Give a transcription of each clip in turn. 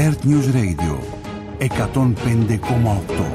Earth News Radio 105,8.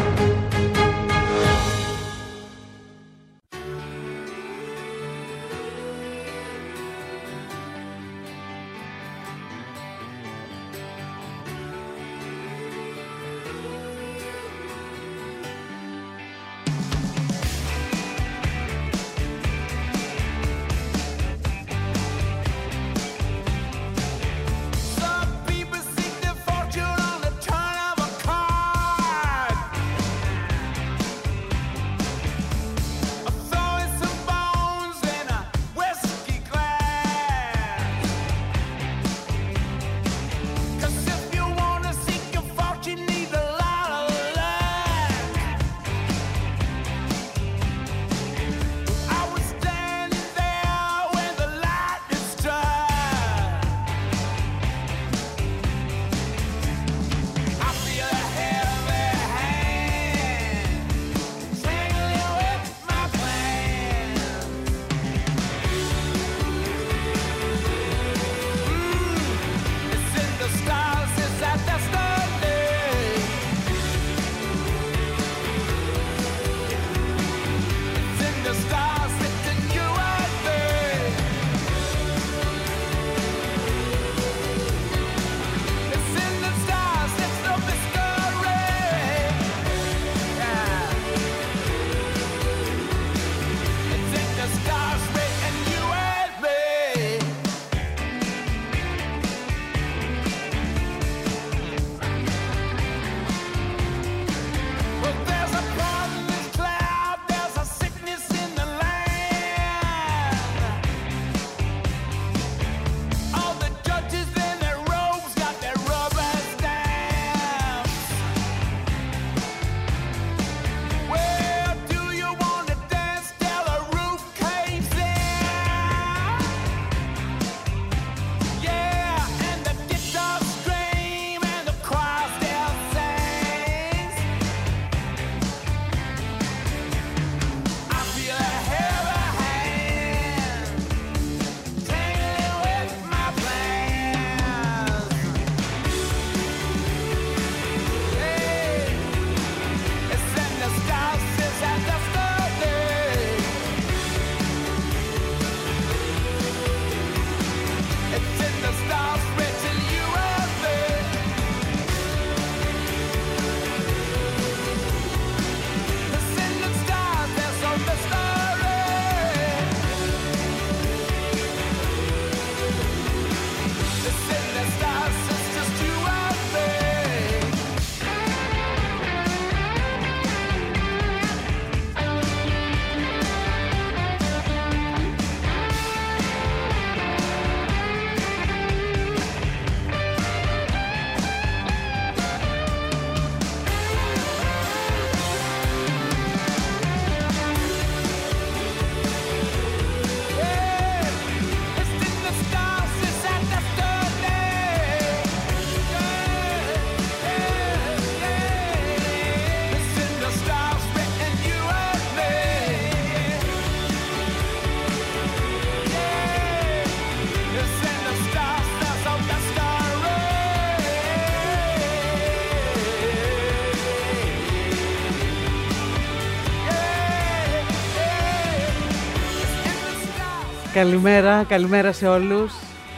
Καλημέρα, καλημέρα σε όλους.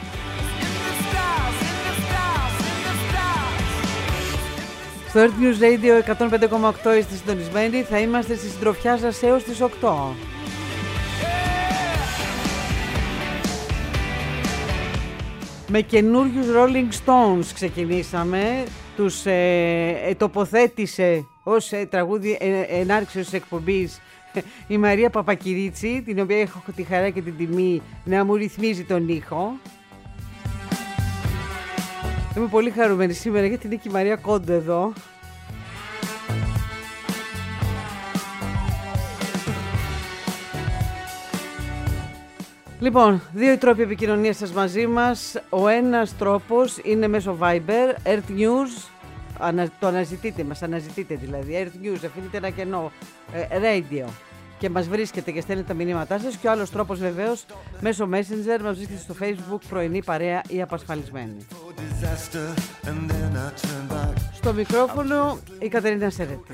Στο Earth News Radio 105,8 είστε συντονισμένοι. Θα είμαστε στη συντροφιά σας έως τις 8. Με καινούριους Rolling Stones ξεκινήσαμε. Τους τοποθέτησε ως τραγούδι ενάρξεως εκπομπής η Μαρία Παπακυρίτσι, την οποία έχω τη χαρά και την τιμή να μου ρυθμίζει τον ήχο. Είμαι πολύ χαρούμενη σήμερα γιατί είναι και η Μαρία Κόντο εδώ. Λοιπόν, δύο τρόποι επικοινωνίας σας μαζί μας. Ο ένας τρόπος είναι μέσω Viber, Earth News, το αναζητείτε, μας αναζητείτε δηλαδή, Earth News, αφήνετε ένα κενό, radio, και μας βρίσκετε και στέλνετε τα μηνύματά σας. Και ο άλλος τρόπος βεβαίως μέσω Messenger, μας βρίσκετε στο Facebook, πρωινή παρέα ή απασφαλισμένη. Στο μικρόφωνο η Κατερίνα Σερέτη.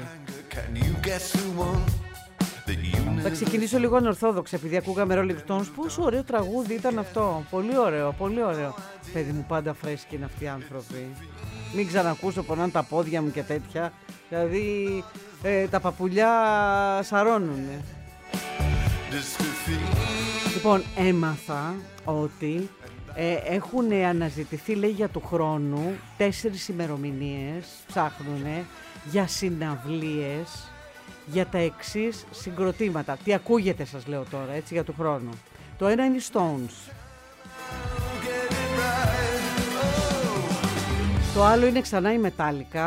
Θα ξεκινήσω λίγο ανορθόδοξα, επειδή ακούγαμε Rolling Stones. Πόσο ωραίο τραγούδι ήταν αυτό. Πολύ ωραίο, πολύ ωραίο. Παιδί μου, πάντα φρέσκοι είναι αυτοί οι άνθρωποι. Μην ξανακούσω πονάνε τα πόδια μου και τέτοια. Δηλαδή τα παπουλιά σαρώνουνε. Λοιπόν, έμαθα ότι έχουν αναζητηθεί, λέει, για του χρόνου 4 ημερομηνίες, ψάχνουνε, για συναυλίες, για τα εξής συγκροτήματα. Τι ακούγεται, σας λέω τώρα, έτσι, για του χρόνου. Το ένα είναι οι Stones. Το άλλο είναι ξανά η Metallica.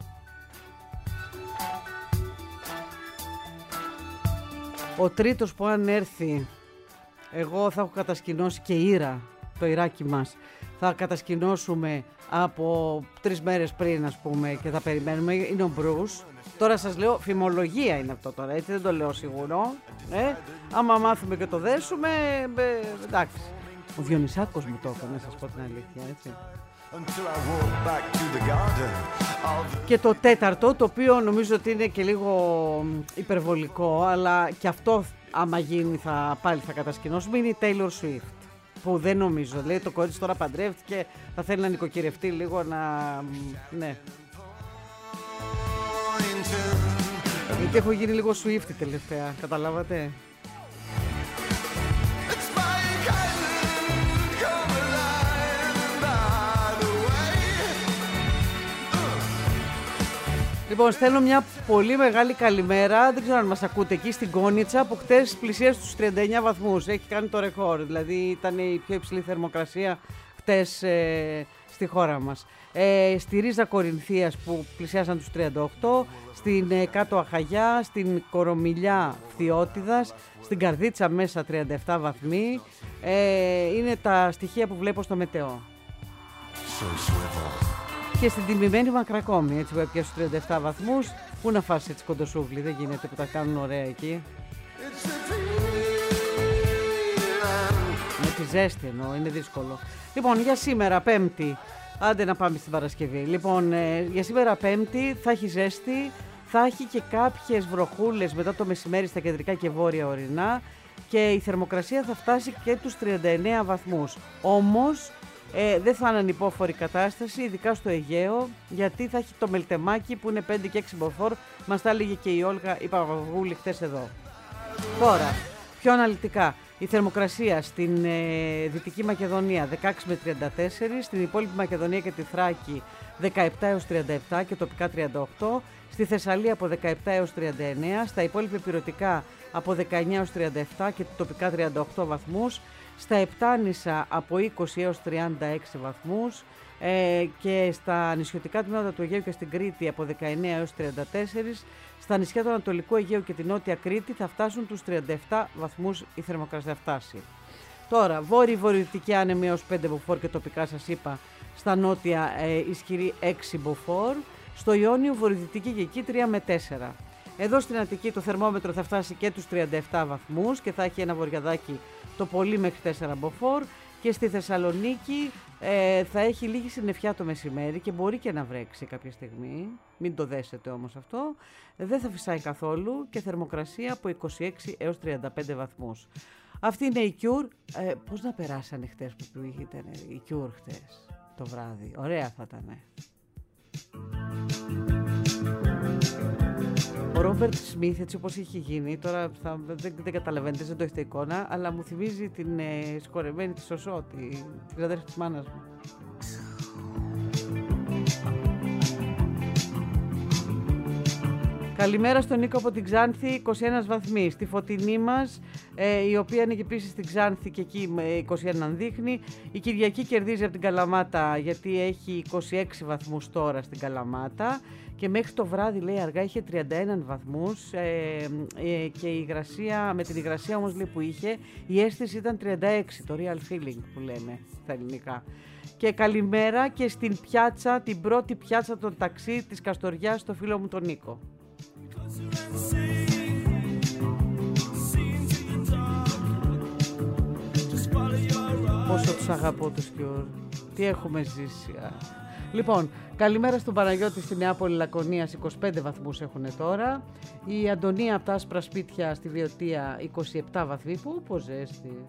Ο τρίτος που αν έρθει, εγώ θα έχω κατασκηνώσει και Ήρα, το Ιράκι μας. Θα κατασκηνώσουμε από 3 μέρες πριν, ας πούμε, και θα περιμένουμε. Είναι ο Bruce. Τώρα σας λέω, φημολογία είναι αυτό τώρα, έτσι, δεν το λέω σίγουρο. Άμα μάθουμε και το δέσουμε, εντάξει. Ο Διονυσάκος μου το έκανε, να σας πω την αλήθεια, έτσι. Και το τέταρτο, το οποίο νομίζω ότι είναι και λίγο υπερβολικό, αλλά και αυτό άμα γίνει πάλι θα κατασκηνώσουμε, είναι η Taylor Swift. Που δεν νομίζω, λέει, το κορίτσι τώρα παντρεύτηκε, θα θέλει να νοικοκυρευτεί λίγο, ναι. Γιατί έχω γίνει λίγο Swift τελευταία, καταλάβατε. Λοιπόν, στέλνω μια πολύ μεγάλη καλημέρα. Δεν ξέρω αν μας ακούτε εκεί στην Κόνιτσα, που χτες πλησίασε τους 39 βαθμούς. Έχει κάνει το ρεκόρ, δηλαδή ήταν η πιο υψηλή θερμοκρασία χτες στη χώρα μας. Στη Ρίζα Κορινθίας που πλησιάσαν τους 38, στην Κάτω Αχαγιά, στην Κορομιλιά Φθιώτιδας, στην Καρδίτσα μέσα 37 βαθμοί. Είναι τα στοιχεία που βλέπω στο μετεό. Και στην τιμημένη Μακρακόμη, έτσι, που έπιασε στους 37 βαθμούς, πού να φας έτσι κοντοσούβλι, δεν γίνεται, που τα κάνουν ωραία εκεί. Με τη ζέστη εννοώ, είναι δύσκολο. Λοιπόν, για σήμερα Πέμπτη, άντε να πάμε στην Παρασκευή. Λοιπόν, για σήμερα Πέμπτη θα έχει ζέστη, θα έχει και κάποιες βροχούλες μετά το μεσημέρι στα κεντρικά και βόρεια ορεινά και η θερμοκρασία θα φτάσει και τους 39 βαθμούς. Όμως, δεν θα είναι ανυπόφορη κατάσταση, ειδικά στο Αιγαίο, γιατί θα έχει το μελτεμάκι που είναι 5 και 6 μποφόρ, μας τα έλεγε και η Όλγα η Παπαγούλη χτες εδώ. Τώρα, πιο αναλυτικά, η θερμοκρασία στην Δυτική Μακεδονία 16 με 34, στην υπόλοιπη Μακεδονία και τη Θράκη 17 έως 37 και τοπικά 38, στη Θεσσαλία από 17 έως 39, στα υπόλοιπα ηπειρωτικά από 19 έως 37 και τοπικά 38 βαθμούς, στα Επτάνησα από 20 έως 36 βαθμούς και στα νησιωτικά τμήματα του Αιγαίου και στην Κρήτη από 19 έως 34, στα νησιά του Ανατολικού Αιγαίου και την Νότια Κρήτη θα φτάσουν τους 37 βαθμούς η θερμοκρασία φτάσει. Τώρα, βόρειο-βορειοδυτική άνεμη έως 5 μποφόρ και τοπικά σας είπα, στα νότια ισχυρή 6 μποφόρ, στο Ιόνιο βορειοδυτική και εκεί 3 με 4. Εδώ στην Αττική το θερμόμετρο θα φτάσει και τους 37 βαθμούς και θα έχει ένα βοριαδάκι το πολύ μέχρι 4 μποφόρ και στη Θεσσαλονίκη θα έχει λίγη συννεφιά το μεσημέρι και μπορεί και να βρέξει κάποια στιγμή, μην το δέσετε όμως αυτό, δεν θα φυσάει καθόλου και θερμοκρασία από 26 έως 35 βαθμούς. Αυτή είναι η Cure. Πώς να περάσανε χτες που ήταν η Cure χτες το βράδυ, ωραία θα ήταν. Ο Ρόμπερτ Σμιθ, έτσι όπως είχε γίνει, τώρα δεν καταλαβαίνετε, δεν το έχετε εικόνα, αλλά μου θυμίζει την συγχωρεμένη τη Σωσό, την αδέρφη της μάνας μου. Καλημέρα στον Νίκο από την Ξάνθη, 21 βαθμοί. Στη Φωτεινή μας, η οποία είναι και επίσης στην Ξάνθη και εκεί με 21 δείχνει. Η Κυριακή κερδίζει από την Καλαμάτα γιατί έχει 26 βαθμούς τώρα στην Καλαμάτα. Και μέχρι το βράδυ, λέει, αργά είχε 31 βαθμούς και η υγρασία, με την υγρασία όμως, λέει, που είχε, η αίσθηση ήταν 36, το real feeling που λένε στα ελληνικά. Και καλημέρα και στην πιάτσα, την πρώτη πιάτσα των ταξί της Καστοριάς, στο φίλο μου τον Νίκο. Πόσο τους αγαπώ τους Cure. Τι έχουμε ζήσει. Λοιπόν, καλημέρα στον Παναγιώτη στη Νεάπολη Λακωνίας, 25 βαθμούς έχουν τώρα. Η Αντωνία από τα άσπρα σπίτια στη Βιωτία, 27 βαθμοί. Πού ζέστη.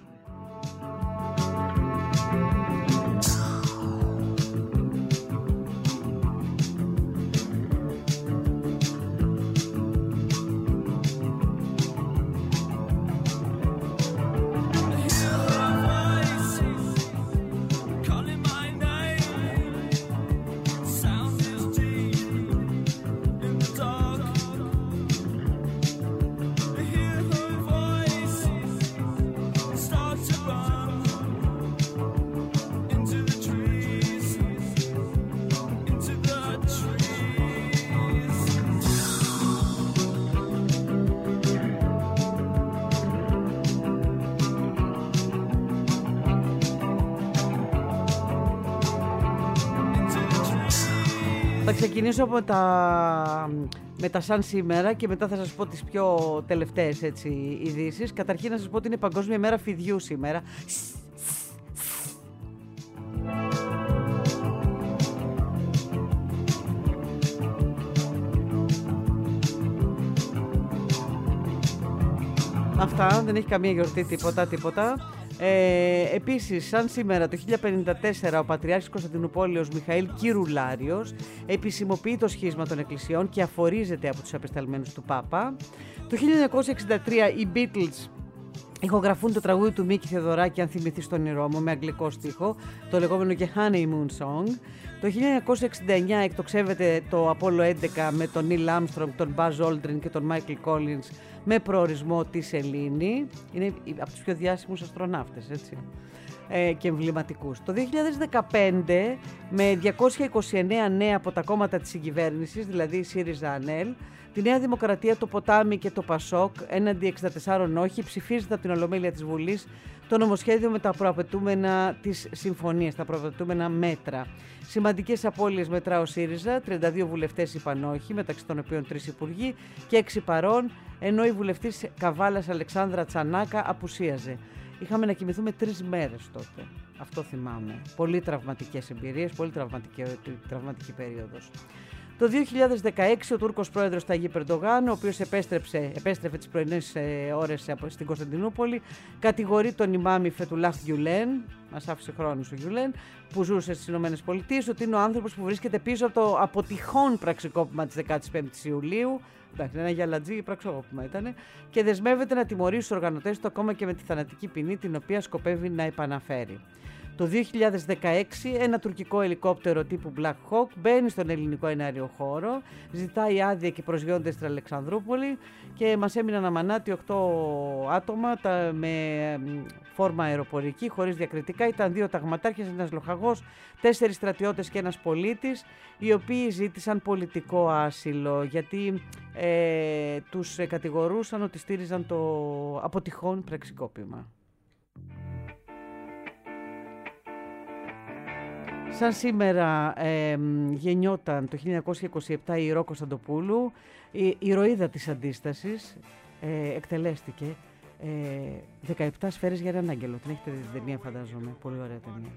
Θα ξεκινήσω με τα σαν σήμερα και μετά θα σας πω τις πιο τελευταίες ειδήσεις. Καταρχήν να σας πω ότι είναι Παγκόσμια ημέρα φιδιού σήμερα. Αυτά, δεν έχει καμία γιορτή, τίποτα. Επίσης, σαν σήμερα το 1054 ο Πατριάρχης Κωνσταντινούπολεως Μιχαήλ Κυρουλάριος επισημοποιεί το σχίσμα των εκκλησιών και αφορίζεται από τους απεσταλμένους του Πάπα. Το 1963 οι Beatles ηχογραφούν το τραγούδι του Μίκη Θεοδωράκη, αν θυμηθεί στον όνειρό μου, με αγγλικό στίχο, το λεγόμενο και Honeymoon Song. Το 1969 εκτοξεύεται το Apollo 11 με τον Neil Armstrong, τον Buzz Aldrin και τον Michael Collins με προορισμό τη Σελήνη. Είναι από τους πιο διάσημους αστροναύτες, έτσι, και εμβληματικούς. Το 2015 με 229 νέα από τα κόμματα της συγκυβέρνησης, δηλαδή η ΣΥΡΙΖΑ-ΑΝΕΛ, τη Νέα Δημοκρατία, το Ποτάμι και το Πασόκ, έναντι 64 όχι, ψηφίζεται από την Ολομέλεια της Βουλής το νομοσχέδιο με τα προαπαιτούμενα της συμφωνίας, τα προαπαιτούμενα μέτρα. Σημαντικές απώλειες μετρά ο ΣΥΡΙΖΑ, 32 βουλευτές είπαν όχι, μεταξύ των οποίων 3 υπουργοί και 6 παρών, ενώ η βουλευτής Καβάλας Αλεξάνδρα Τσανάκα απουσίαζε. Είχαμε να κοιμηθούμε 3 μέρες τότε. Αυτό θυμάμαι. Πολύ τραυματικές εμπειρίες, πολύ τραυματική περίοδος. Το 2016 ο Τούρκος πρόεδρος Ταγίπ Ερντογάν, ο οποίος επέστρεφε τις πρωινές ώρες στην Κωνσταντινούπολη, κατηγορεί τον ημάμι Φετουλάχ Γκιουλέν, μας άφησε χρόνος ο Γκιουλέν, που ζούσε στις Ηνωμένες Πολιτείες, ότι είναι ο άνθρωπος που βρίσκεται πίσω από το αποτυχόν πραξικόπημα της 15ης Ιουλίου. Εντάξει, ένα γυαλατζή πραξικόπημα ήταν, και δεσμεύεται να τιμωρήσει τους οργανωτές του ακόμα και με τη θανατική ποινή, την οποία σκοπεύει να επαναφέρει. Το 2016 ένα τουρκικό ελικόπτερο τύπου Black Hawk μπαίνει στον ελληνικό εναέριο χώρο, ζητάει άδεια και προσγειώνεται στην Αλεξανδρούπολη και μας έμειναν αμανάτι 8 άτομα με φόρμα αεροπορική, χωρίς διακριτικά. Ήταν 2 ταγματάρχες, ένας λοχαγός, 4 στρατιώτες και ένας πολίτης, οι οποίοι ζήτησαν πολιτικό άσυλο γιατί τους κατηγορούσαν ότι στήριζαν το αποτυχόν πραξικόπημα. Σαν σήμερα γεννιόταν το 1927 η Ηρώ Κωνσταντοπούλου, η ηρωίδα της Αντίστασης, εκτελέστηκε 17 σφαίρες για έναν άγγελο. Την έχετε δει την ταινία, φαντάζομαι, πολύ ωραία ταινία.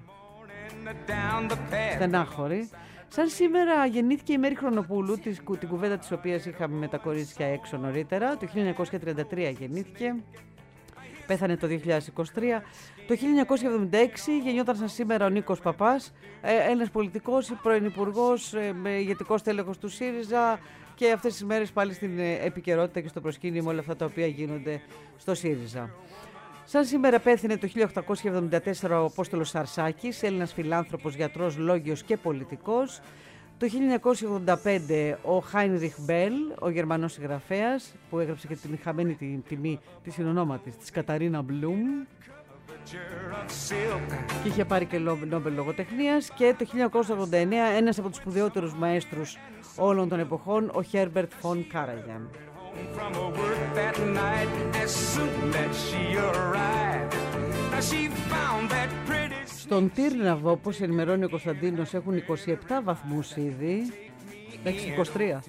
Στενάχωρη. Σαν σήμερα γεννήθηκε η Μέρη Χρονοπούλου, την κουβέντα της οποίας είχαμε με τα κορίτσια έξω νωρίτερα. Το 1933 γεννήθηκε. Πέθανε το 2023. Το 1976 γεννιόταν σαν σήμερα ο Νίκος Παπάς, ένας πολιτικός, πρώην υπουργός, ηγετικός τέλεχος του ΣΥΡΙΖΑ, και αυτές τις μέρες πάλι στην επικαιρότητα και στο προσκήνιο με όλα αυτά τα οποία γίνονται στο ΣΥΡΙΖΑ. Σαν σήμερα πέθανε το 1874 ο Απόστολος Σαρσάκης, Έλληνας φιλάνθρωπος, γιατρός, λόγιος και πολιτικός. Το 1985 ο Χάινριχ Μπέλ, ο Γερμανός συγγραφέας, που έγραψε και την χαμένη την τιμή της συνονόματης της Καταρίνα Μπλουμ και είχε πάρει και Νόμπελ λογοτεχνίας. Και το 1989 ένας από τους σπουδαιότερους μαέστρους όλων των εποχών, ο Χέρμπερτ Φον Κάραγιαν. Στον Τύρναβο, όπως ενημερώνει ο Κωνσταντίνος, έχουν 27 βαθμούς ήδη. Εντάξει, 23.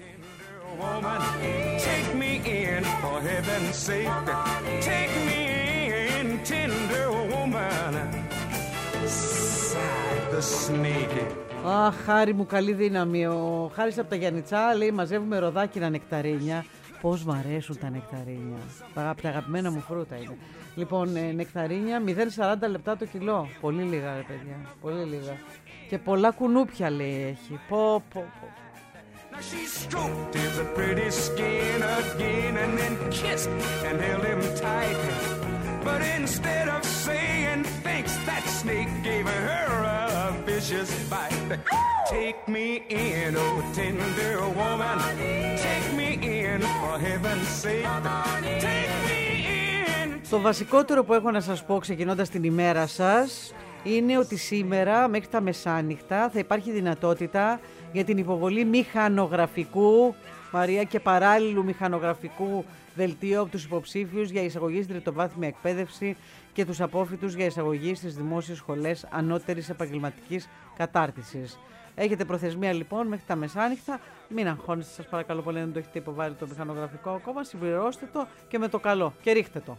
Αχ, Χάρη μου, καλή δύναμη. Ο Χάρης από τα Γιαννιτσά λέει: μαζεύουμε ροδάκινα νεκταρίνια. Πώς μ' αρέσουν τα νεκταρίνια. Από τα αγαπημένα μου φρούτα είναι. Λοιπόν, νεκταρίνια 0,40 λεπτά το κιλό. Πολύ λίγα, ρε παιδιά. Πολύ λίγα. Και πολλά κουνούπια λέει έχει. Πω. Now she stroked his pretty skin again and then kissed and held him tight. But instead of saying thanks, that snake gave her a vicious bite. Take me in, oh tender woman. Take me in, for heaven's sake. Take me in. Το βασικότερο που έχω να σας πω ξεκινώντας την ημέρα σας είναι ότι σήμερα μέχρι τα μεσάνυχτα θα υπάρχει δυνατότητα για την υποβολή μηχανογραφικού, Μαρία, και παράλληλου μηχανογραφικού δελτίου από τους υποψήφιους για εισαγωγή στην τριτοβάθμια εκπαίδευση και τους απόφοιτους για εισαγωγή στις δημόσιες σχολές ανώτερης επαγγελματικής κατάρτισης. Έχετε προθεσμία λοιπόν μέχρι τα μεσάνυχτα. Μην αγχώνεστε, σας παρακαλώ πολύ, δεν το έχετε υποβάλει το μηχανογραφικό ακόμα. Συμπληρώστε το και με το καλό και ρίχτε το.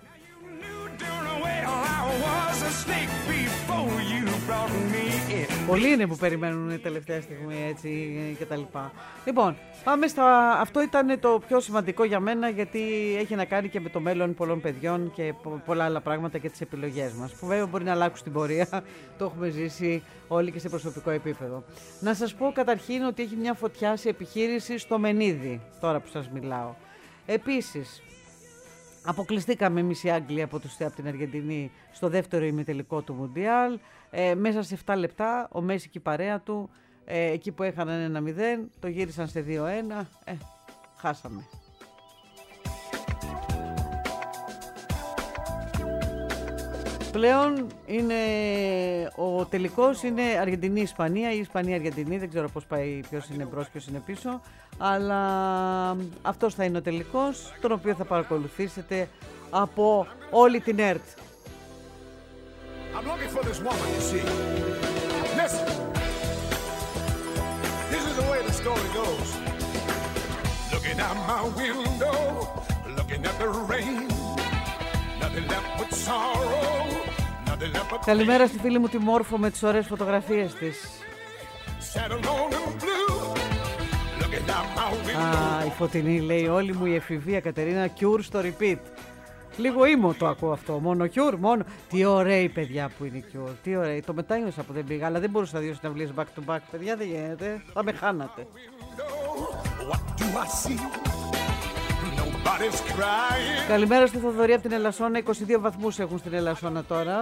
Πολλοί είναι που περιμένουν τελευταία στιγμή έτσι και τα λοιπά. Λοιπόν, πάμε στα... Αυτό ήταν το πιο σημαντικό για μένα, γιατί έχει να κάνει και με το μέλλον πολλών παιδιών και πολλά άλλα πράγματα και τις επιλογές μας, που βέβαια μπορεί να αλλάξουν στην πορεία. Το έχουμε ζήσει όλοι και σε προσωπικό επίπεδο. Να σας πω καταρχήν ότι έχει μια φωτιά σε επιχείρηση στο Μενίδη, τώρα που σας μιλάω. Επίσης, αποκλειστήκαμε εμείς οι Άγγλοι από την Αργεντινή στο δεύτερο ημιτελικό του Μουντιάλ. Μέσα σε 7 λεπτά ο Μέση και η παρέα του, εκεί που έχαναν 1-0, το γύρισαν σε 2-1. Χάσαμε. Πλέον είναι ο τελικός, είναι Αργεντινή-Ισπανία ή Ισπανία-Αργεντινή, δεν ξέρω πώς πάει, ποιος είναι μπρος, ποιος είναι πίσω, αλλά αυτός θα είναι ο τελικός, τον οποίο θα παρακολουθήσετε από όλη την ΕΡΤ. I'm looking for this woman, you see. Listen. This is the way the story goes. Looking out my window, looking at the rain. Nothing left but sorrow. Nothing left but. Καλημέρα στη φίλη μου τη Μόρφο με τις ωραίες φωτογραφίες της. Η Φωτεινή λέει: όλη μου η εφηβεία, Κατερίνα, Cure στο repeat. Λίγο ήμο το ακούω αυτό. Μόνο Cure, μόνο. Τι ωραίοι παιδιά που είναι Cure. Τι ωραίοι. Το μετάνιωσα που δεν πήγα, αλλά δεν μπορούσα δύο συναυλίες back to back. Παιδιά, δεν γίνεται. Θα με χάνατε. Καλημέρα στη Θοδωρή από την Ελασσόνα. 22 βαθμούς έχουν στην Ελασσόνα τώρα.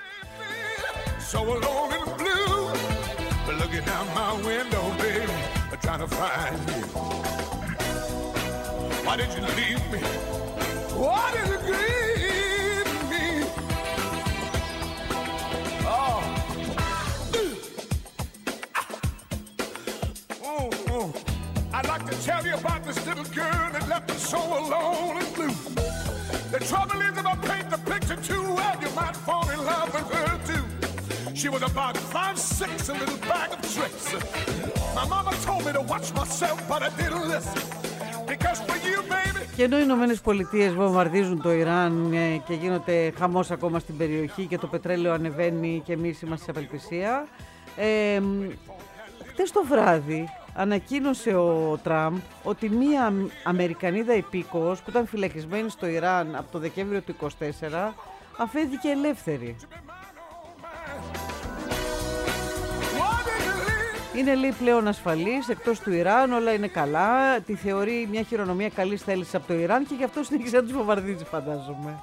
Why did you grieve me? Oh. I'd like to tell you about this little girl that left me so alone and blue. The trouble is, if I paint the picture too well, you might fall in love with her too. She was about 5'6", a little bag of tricks. My mama told me to watch myself, but I didn't listen. Because for you, baby. Και ενώ οι Ηνωμένες Πολιτείες βομβαρδίζουν το Ιράν και γίνεται χαμός ακόμα στην περιοχή και το πετρέλαιο ανεβαίνει και εμείς είμαστε σε απελπισία, χτες το βράδυ ανακοίνωσε ο Τραμπ ότι μία Αμερικανίδα υπήκοος που ήταν φυλακισμένη στο Ιράν από το Δεκέμβριο του 2024 αφέθηκε ελεύθερη. Είναι, λέει, πλέον ασφαλής εκτός του Ιράν, όλα είναι καλά. Τη θεωρεί μια χειρονομία καλής θέλησης από το Ιράν και γι' αυτό συνέχισε να τους βομβαρδίζει, φαντάζομαι.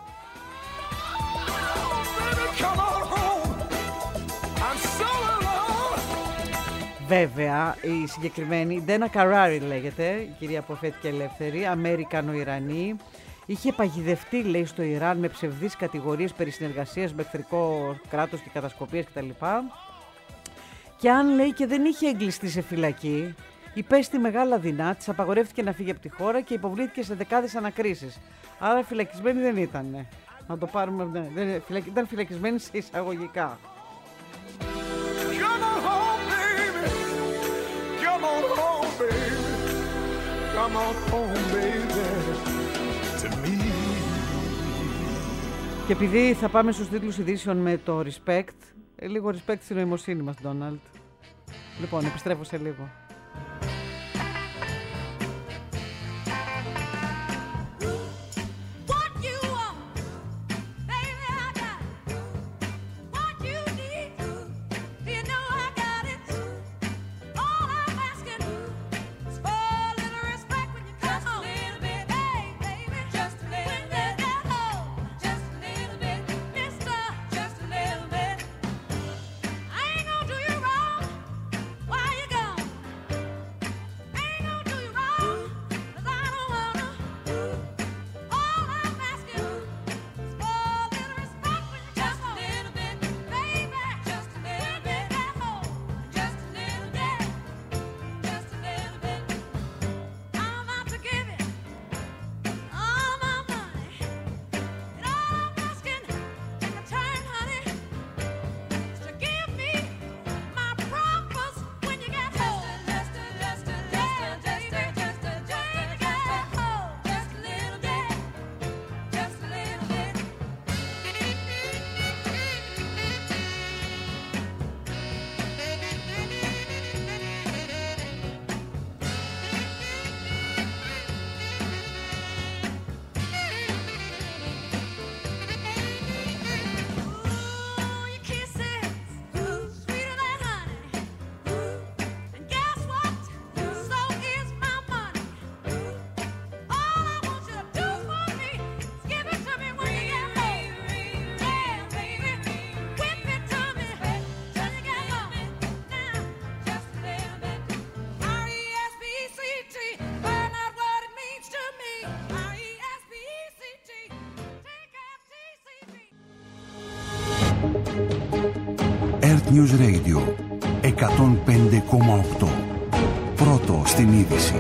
Βέβαια, η συγκεκριμένη Ντένα Καράρι λέγεται, η κυρία που αφέθηκε ελεύθερη, Αμερικανο-Ιρανή, είχε παγιδευτεί, λέει, στο Ιράν με ψευδείς κατηγορίες περί συνεργασίας με εχθρικό κράτος και κατασκοπίες κτλ. Και αν, λέει, και δεν είχε εγκλειστεί σε φυλακή, υπέστη μεγάλα δεινά, της απαγορεύτηκε να φύγει από τη χώρα και υποβλήθηκε σε δεκάδες ανακρίσεις. Άρα φυλακισμένη δεν ήταν. Να το πάρουμε, ναι, ήταν φυλακισμένη σε εισαγωγικά. Come on home, baby, to me. Και επειδή θα πάμε στους τίτλους ειδήσεων με το Respect, λίγο respect στη νοημοσύνη μας, Ντόναλντ. Λοιπόν, επιστρέφω σε λίγο. Earth News Radio 105,8. Πρώτο στην είδηση.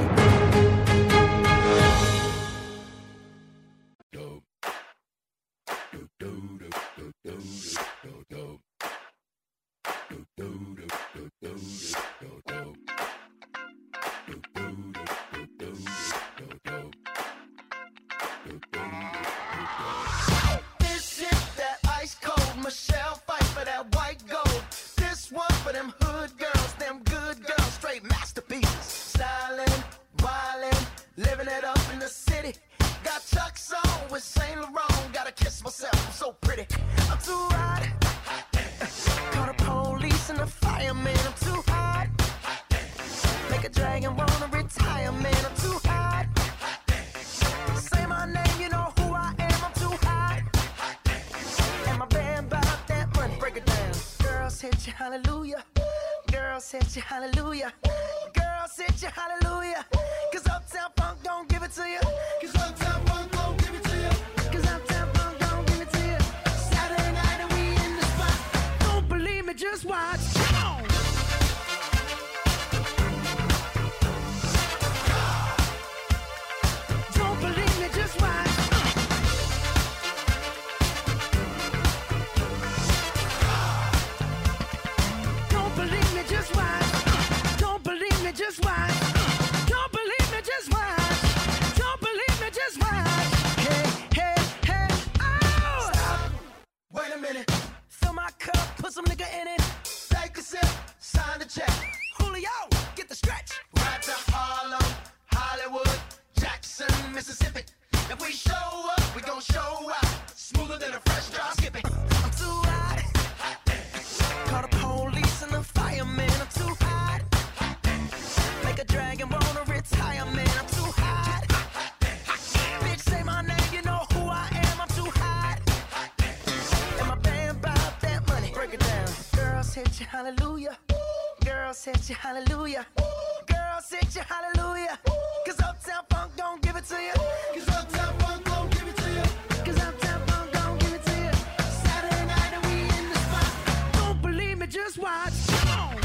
Hallelujah, girl said you hallelujah, girl said you hallelujah, 'cause Uptown Funk don't give it to you, 'cause Uptown Funk don't give it to you, 'cause Uptown Funk don't give it to you. Saturday night and we in the spot, don't believe me, just watch, come on.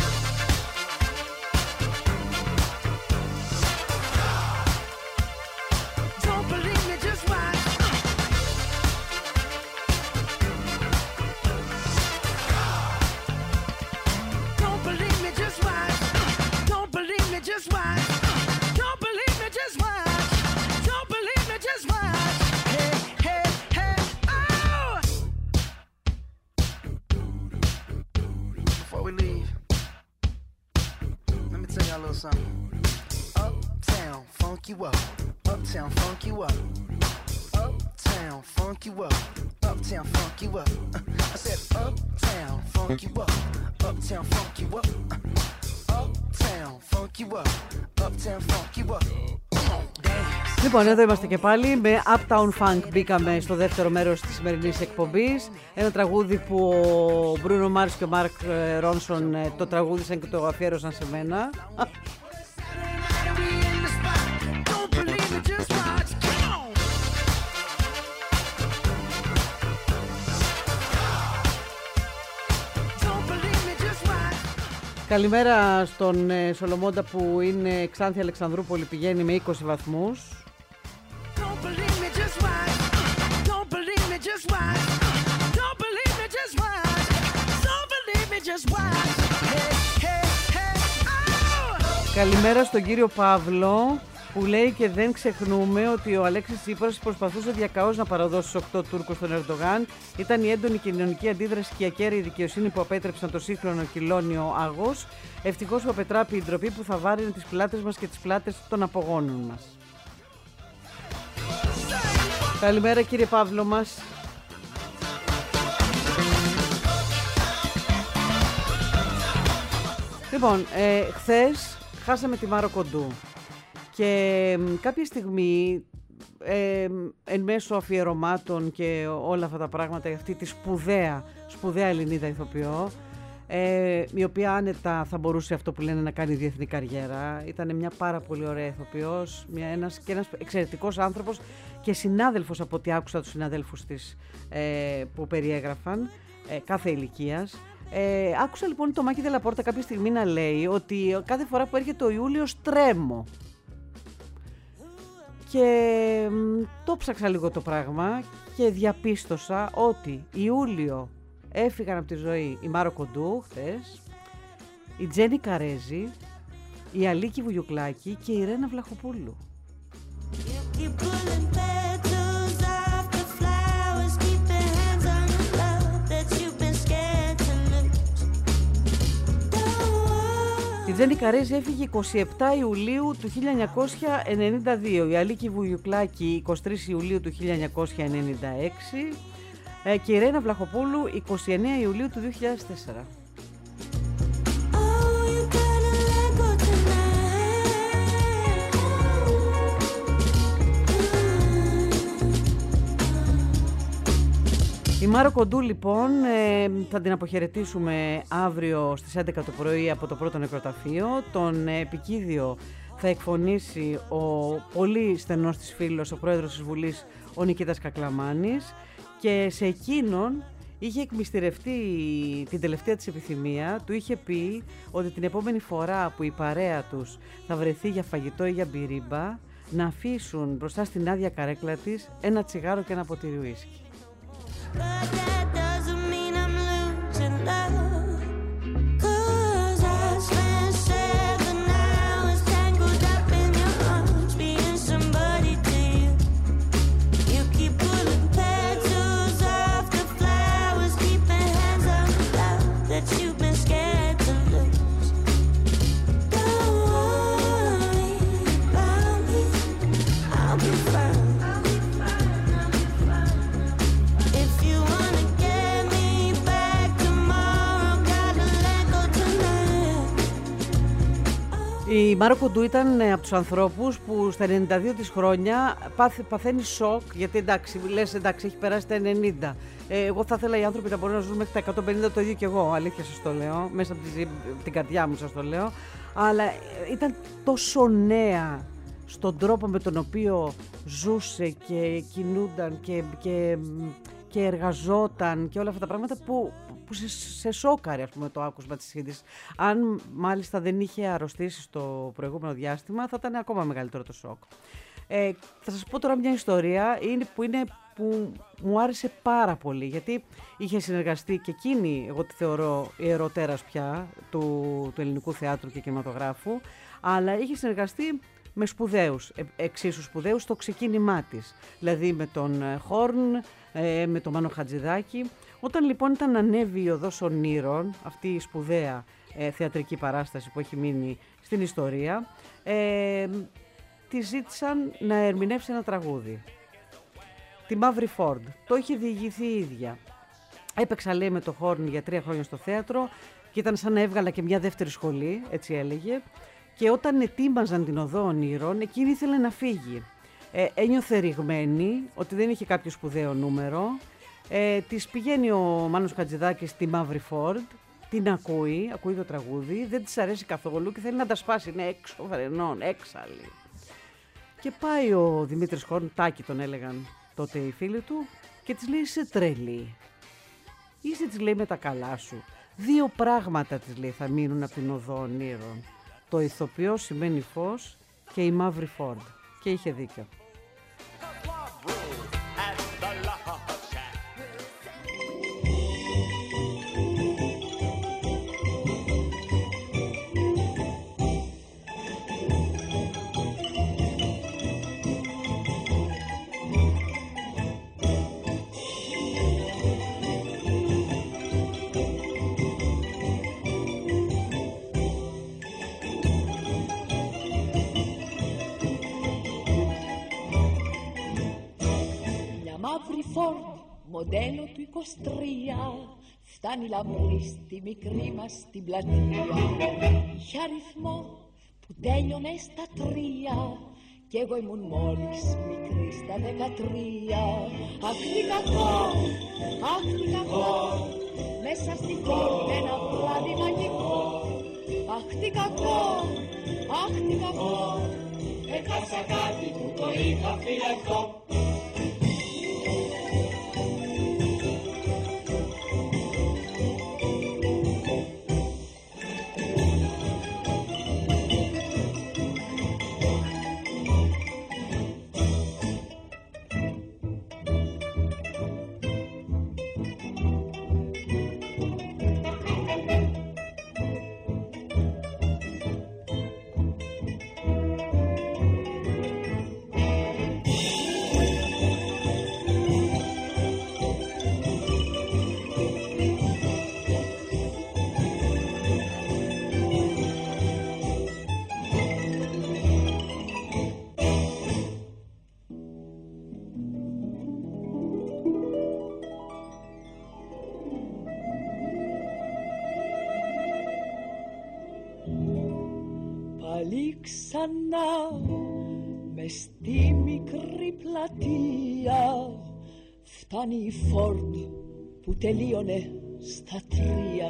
Don't believe me, just watch. Just watch. Don't believe me, just watch. Don't believe me, just watch. Hey, hey, hey, oh! a little something. Uptown, funk you up. Uptown, funk you up. Uptown, funk you up. Uptown, funk you up. I said uptown, funk you up. Uptown, funk you up. Uptown, funk you up. Uptown, funk you up. Λοιπόν, εδώ είμαστε και πάλι με Uptown Funk. Μπήκαμε στο δεύτερο μέρος της σημερινής εκπομπής. Ένα τραγούδι που ο Μπρούνο Μάρς και ο Μάρκ Ρόνσον το τραγούδισαν και το αφιέρωσαν σε μένα. Καλημέρα στον Σολομώντα που είναι Ξάνθη Αλεξανδρούπολη, πηγαίνει με 20 βαθμούς. Καλημέρα στον κύριο Παύλο που λέει και δεν ξεχνούμε ότι ο Αλέξης Τσίπρας προσπαθούσε διακαώς να παραδώσει στους 8 Τούρκους στον Ερντογάν. Ήταν η έντονη κοινωνική αντίδραση και η ακέραιη δικαιοσύνη που απέτρεψαν το σύγχρονο κυλώνιο άγος. Ευτυχώς που απετράπει η ντροπή που θα βάρυνε τις πλάτες μας και τις πλάτες των απογόνων μας. Καλημέρα κύριε Παύλο μας. Λοιπόν, χθες χάσαμε τη Μάρο Κοντού και κάποια στιγμή εν μέσω αφιερωμάτων και όλα αυτά τα πράγματα, αυτή τη σπουδαία Ελληνίδα ηθοποιό, η οποία άνετα θα μπορούσε αυτό που λένε να κάνει διεθνή καριέρα. Ήταν μια πάρα πολύ ωραία ηθοποιός, ένας εξαιρετικός άνθρωπος και συνάδελφος, από ό,τι άκουσα τους συναδέλφους της που περιέγραφαν, κάθε ηλικίας. Άκουσα λοιπόν το Μάκη Δελαπόρτα κάποια στιγμή να λέει ότι κάθε φορά που έρχεται ο Ιούλιος τρέμω. Και το ψάξα λίγο το πράγμα και διαπίστωσα ότι Ιούλιο έφυγαν από τη ζωή η Μάρο Κοντού χθες, η Τζέννη Καρέζη, η Αλίκη Βουγιουκλάκη και η Ρένα Βλαχοπούλου. Η Τζέννη Καρέζη έφυγε 27 Ιουλίου του 1992, η Αλίκη Βουγιουκλάκη 23 Ιουλίου του 1996 και η Ρένα Βλαχοπούλου 29 Ιουλίου του 2004. Η Μάρο Κοντού λοιπόν θα την αποχαιρετήσουμε αύριο στις 11 το πρωί από το πρώτο νεκροταφείο. Τον επικίδιο θα εκφωνήσει ο πολύ στενός της φίλος, ο πρόεδρος της Βουλής, ο Νικήτας Κακλαμάνης, και σε εκείνον είχε εκμυστηρευτεί την τελευταία της επιθυμία. Του είχε πει ότι την επόμενη φορά που η παρέα τους θα βρεθεί για φαγητό ή για μπυρίμπα, να αφήσουν μπροστά στην άδεια καρέκλα της ένα τσιγάρο και ένα ποτήρι ουίσκι. But that doesn't mean I'm losing love, 'cause I spent 7 hours tangled up in your arms, being somebody to you. You keep pulling petals off the flowers, keeping hands on the love that you've been scared to lose. Don't worry about me, I'll be fine. Η Μάρο Κοντού ήταν από τους ανθρώπους που στα 92 της χρόνια παθαίνει σοκ, γιατί εντάξει, λες εντάξει, έχει περάσει τα 90. Εγώ θα ήθελα οι άνθρωποι να μπορούν να ζουν μέχρι τα 150, το ίδιο και εγώ, αλήθεια σας το λέω, μέσα από την καρδιά μου σας το λέω. Αλλά ήταν τόσο νέα στον τρόπο με τον οποίο ζούσε και κινούνταν και εργαζόταν και όλα αυτά τα πράγματα που σε σόκαρε, ας πούμε, το άκουσμα της σχέτης. Αν μάλιστα δεν είχε αρρωστήσει στο προηγούμενο διάστημα, θα ήταν ακόμα μεγαλύτερο το σοκ. Θα σας πω τώρα μια ιστορία που μου άρεσε πάρα πολύ, γιατί είχε συνεργαστεί και εκείνη, εγώ τη θεωρώ ιεροτέρας πια του ελληνικού θεάτρου και κινηματογράφου, αλλά είχε συνεργαστεί με σπουδαίους, εξίσου σπουδαίους στο ξεκίνημά της, δηλαδή με τον Χόρν, με τον Μάνο Χατζηδάκη. Όταν λοιπόν ήταν ανέβει η Οδός Ονείρων, αυτή η σπουδαία θεατρική παράσταση που έχει μείνει στην ιστορία, τη ζήτησαν να ερμηνεύσει ένα τραγούδι. Τη Μαύρη Φόρντ. Το είχε διηγηθεί η ίδια. Έπαιξα, λέει, με το Χόρν για 3 χρόνια στο θέατρο και ήταν σαν να έβγαλα και μια δεύτερη σχολή, έτσι έλεγε. Και όταν ετοίμαζαν την Οδό Ονείρων, εκείνη ήθελε να φύγει. Ένιωθε ρηγμένη ότι δεν είχε κάποιο σπουδαίο νούμερο. Της πηγαίνει ο Μάνος Χατζηδάκης στη Μαύρη Φόρντ, την ακούει το τραγούδι, δεν της αρέσει καθόλου και θέλει να τα σπάσει. Είναι έξω φρενών, έξαλλη. Και πάει ο Δημήτρης Χόρν, Τάκη τον έλεγαν τότε οι φίλοι του, και της λέει: είσαι τρελή. Είσαι, της λέει, με τα καλά σου. 2 πράγματα, της λέει, θα μείνουν από την Οδό Ονείρων. Το ηθοποιό σημαίνει φως και η Μαύρη Φόρντ. Και είχε δίκιο. Μοντέλο του 23, φτάνει λαμπρή στη μικρή μας την πλατεία. Είχε αριθμό που τέλειωνε στα 3 κι εγώ ήμουν μόλις μικρή στα 13. Αχ τι κακό, αχ τι κακό, μέσα στη φόρτα ένα βράδυ μαγικό. Αχ τι κακό, αχ τι κακό, έχασα κάτι που το είχα φυλακτό. Ξανά μες στη μικρή πλατεία φτάνει η Φόρντ που τελείωνε στα 3.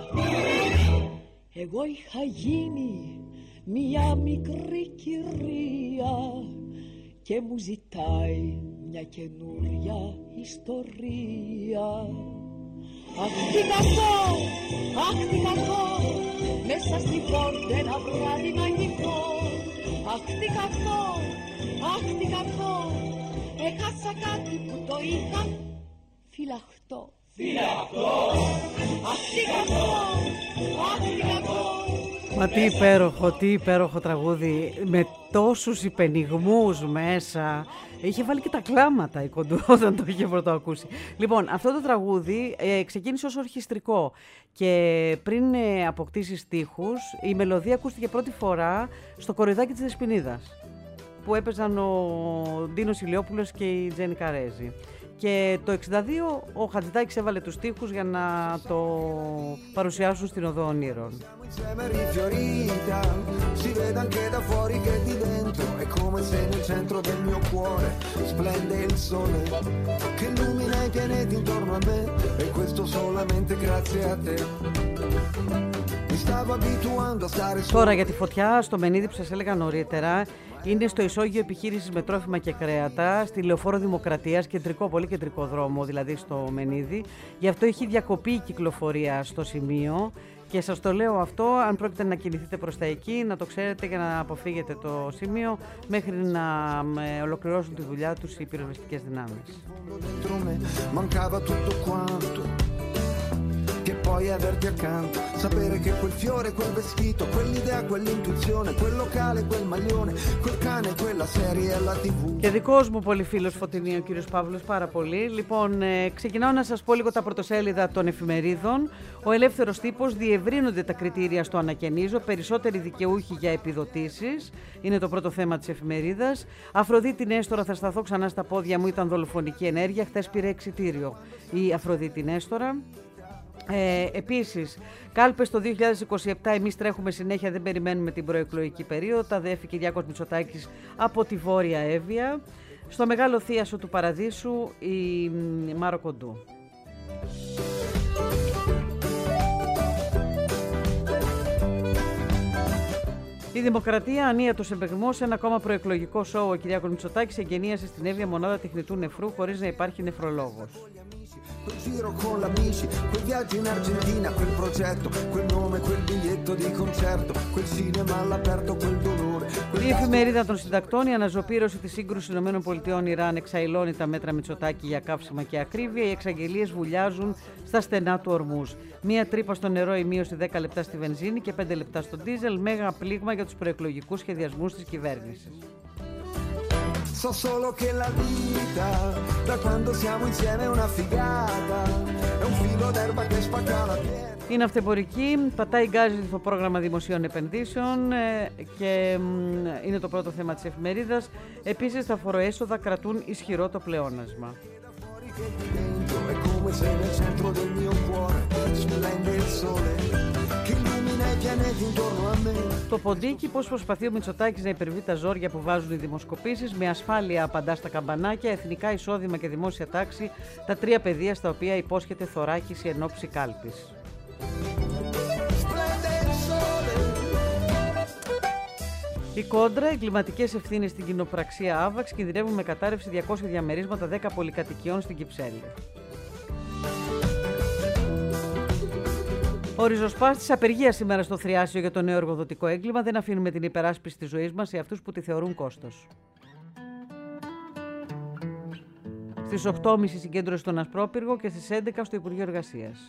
Εγώ είχα γίνει μια μικρή κυρία και μου ζητάει μια καινούρια ιστορία. Αχ τι κακό, αχ τι κακό, μέσα στη Φόρντ ένα βράδυ μαγικό. Αχ τι κακό, αχ τι κακό, έχασα κάτι που το είχα φυλαχτό. Φυλαχτό, αχ τι κακό, αχ τι κακό. Μα τι υπέροχο τραγούδι, με τόσους υπενιγμούς μέσα. Είχε βάλει και τα κλάματα η Κοντού όταν το είχε πρώτο ακούσει. Λοιπόν, αυτό το τραγούδι ξεκίνησε ως ορχιστρικό και πριν αποκτήσει στίχους, η μελωδία ακούστηκε πρώτη φορά στο Κοροϊδάκι της Δεσποινίδας, που έπαιζαν ο Ντίνος Ηλιόπουλος και η Τζέννη Καρέζη. Και το 1962 ο Χατζηδάκης έβαλε τους στίχους για να το παρουσιάσουν στην Οδό Ονείρων. Τώρα για τη φωτιά στο Μενίδη που σας έλεγα νωρίτερα, είναι στο ισόγειο επιχείρησης με τρόφιμα και κρέατα, στη Λεωφόρο Δημοκρατίας, κεντρικό, πολύ κεντρικό δρόμο, δηλαδή στο Μενίδη. Γι' αυτό έχει διακοπεί η κυκλοφορία στο σημείο και σας το λέω αυτό, αν πρόκειται να κινηθείτε προς τα εκεί, να το ξέρετε για να αποφύγετε το σημείο μέχρι να ολοκληρώσουν τη δουλειά τους οι πυροσβεστικές δυνάμεις. che poi averti accanto, sapere che quel fiore, quel vestito, quell'idea, quell'intuizione, quel locale, quel maglione, quel cane, quella serie alla TV. Και δικός μου πολύ φίλος Φωτεινή, ο κύριος Παύλος, πάρα πολύ. Λοιπόν, ξεκινάω να σας πω λίγο τα πρωτοσέλιδα των εφημερίδων. Ο ελεύθερος τύπος, διευρύνονται τα κριτήρια στο ανακαινίζω, περισσότεροι δικαιούχοι για επιδοτήσεις. Είναι το πρώτο θέμα της εφημερίδας. Αφροδίτη Νέστορα, θα σταθώ ξανά στα πόδια μου, ήταν δολοφονική ενέργεια. Χθες πήρε εξιτήριο η Αφροδίτη Νέστορα. Επίσης, κάλπες το 2027, εμείς τρέχουμε συνέχεια, δεν περιμένουμε την προεκλογική περίοδο. Τα δέφη Κυριάκος Μητσοτάκης από τη Βόρεια Εύβοια. Στο Μεγάλο Θίασο του Παραδείσου η Μάρο Κοντού. Η Δημοκρατία, ανίατος εμπεγμός, ένα ακόμα προεκλογικό σόου. Ο Κυριάκος Μητσοτάκης εγγενίασε στην Εύβοια μονάδα τεχνητού νεφρού χωρίς να υπάρχει νεφρολόγος. Η εφημερίδα των συντακτών, η αναζωπήρωση της σύγκρουσης ΗΠΑ-Ιράν εξαϊλώνει τα μέτρα Μητσοτάκη για καύσιμα και ακρίβεια. Οι εξαγγελίες βουλιάζουν στα στενά του Ορμούζ. Μία τρύπα στο νερό, η μείωση 10 λεπτά στη βενζίνη και 5 λεπτά στο ντίζελ. Μέγα πλήγμα για τους προεκλογικούς σχεδιασμούς της κυβέρνησης. So solo che la vita, da quando siamo insieme è una figata, è un filo d'erba che spacca la pietra. Είναι αυτεπορική, πατάει γκάζι στο πρόγραμμα δημοσίων επενδύσεων και είναι το πρώτο θέμα της εφημερίδας. Επίσης, τα φοροέσοδα κρατούν ισχυρό το πλεόνασμα. Το ποντίκι, πώς προσπαθεί ο Μητσοτάκης να υπερβεί τα ζόρια που βάζουν οι δημοσκοπήσεις, με ασφάλεια απαντά στα καμπανάκια, εθνικά εισόδημα και δημόσια τάξη, τα τρία πεδία στα οποία υπόσχεται θωράκιση εν ώψη κάλπης. Η Κόντρα, εγκληματικές ευθύνες στην κοινοπραξία Άβαξ, κινδυνεύουν με κατάρρευση 200 διαμερίσματα 10 πολυκατοικιών στην Κυψέλη. Ο ριζοσπάστης απεργία σήμερα στο Θριάσιο για το νέο εργοδοτικό έγκλημα. Δεν αφήνουμε την υπεράσπιση της ζωής μας σε αυτούς που τη θεωρούν κόστος. Στις 8.30 συγκέντρωση στον Ασπρόπυργο και στις 11 στο Υπουργείο Εργασίας.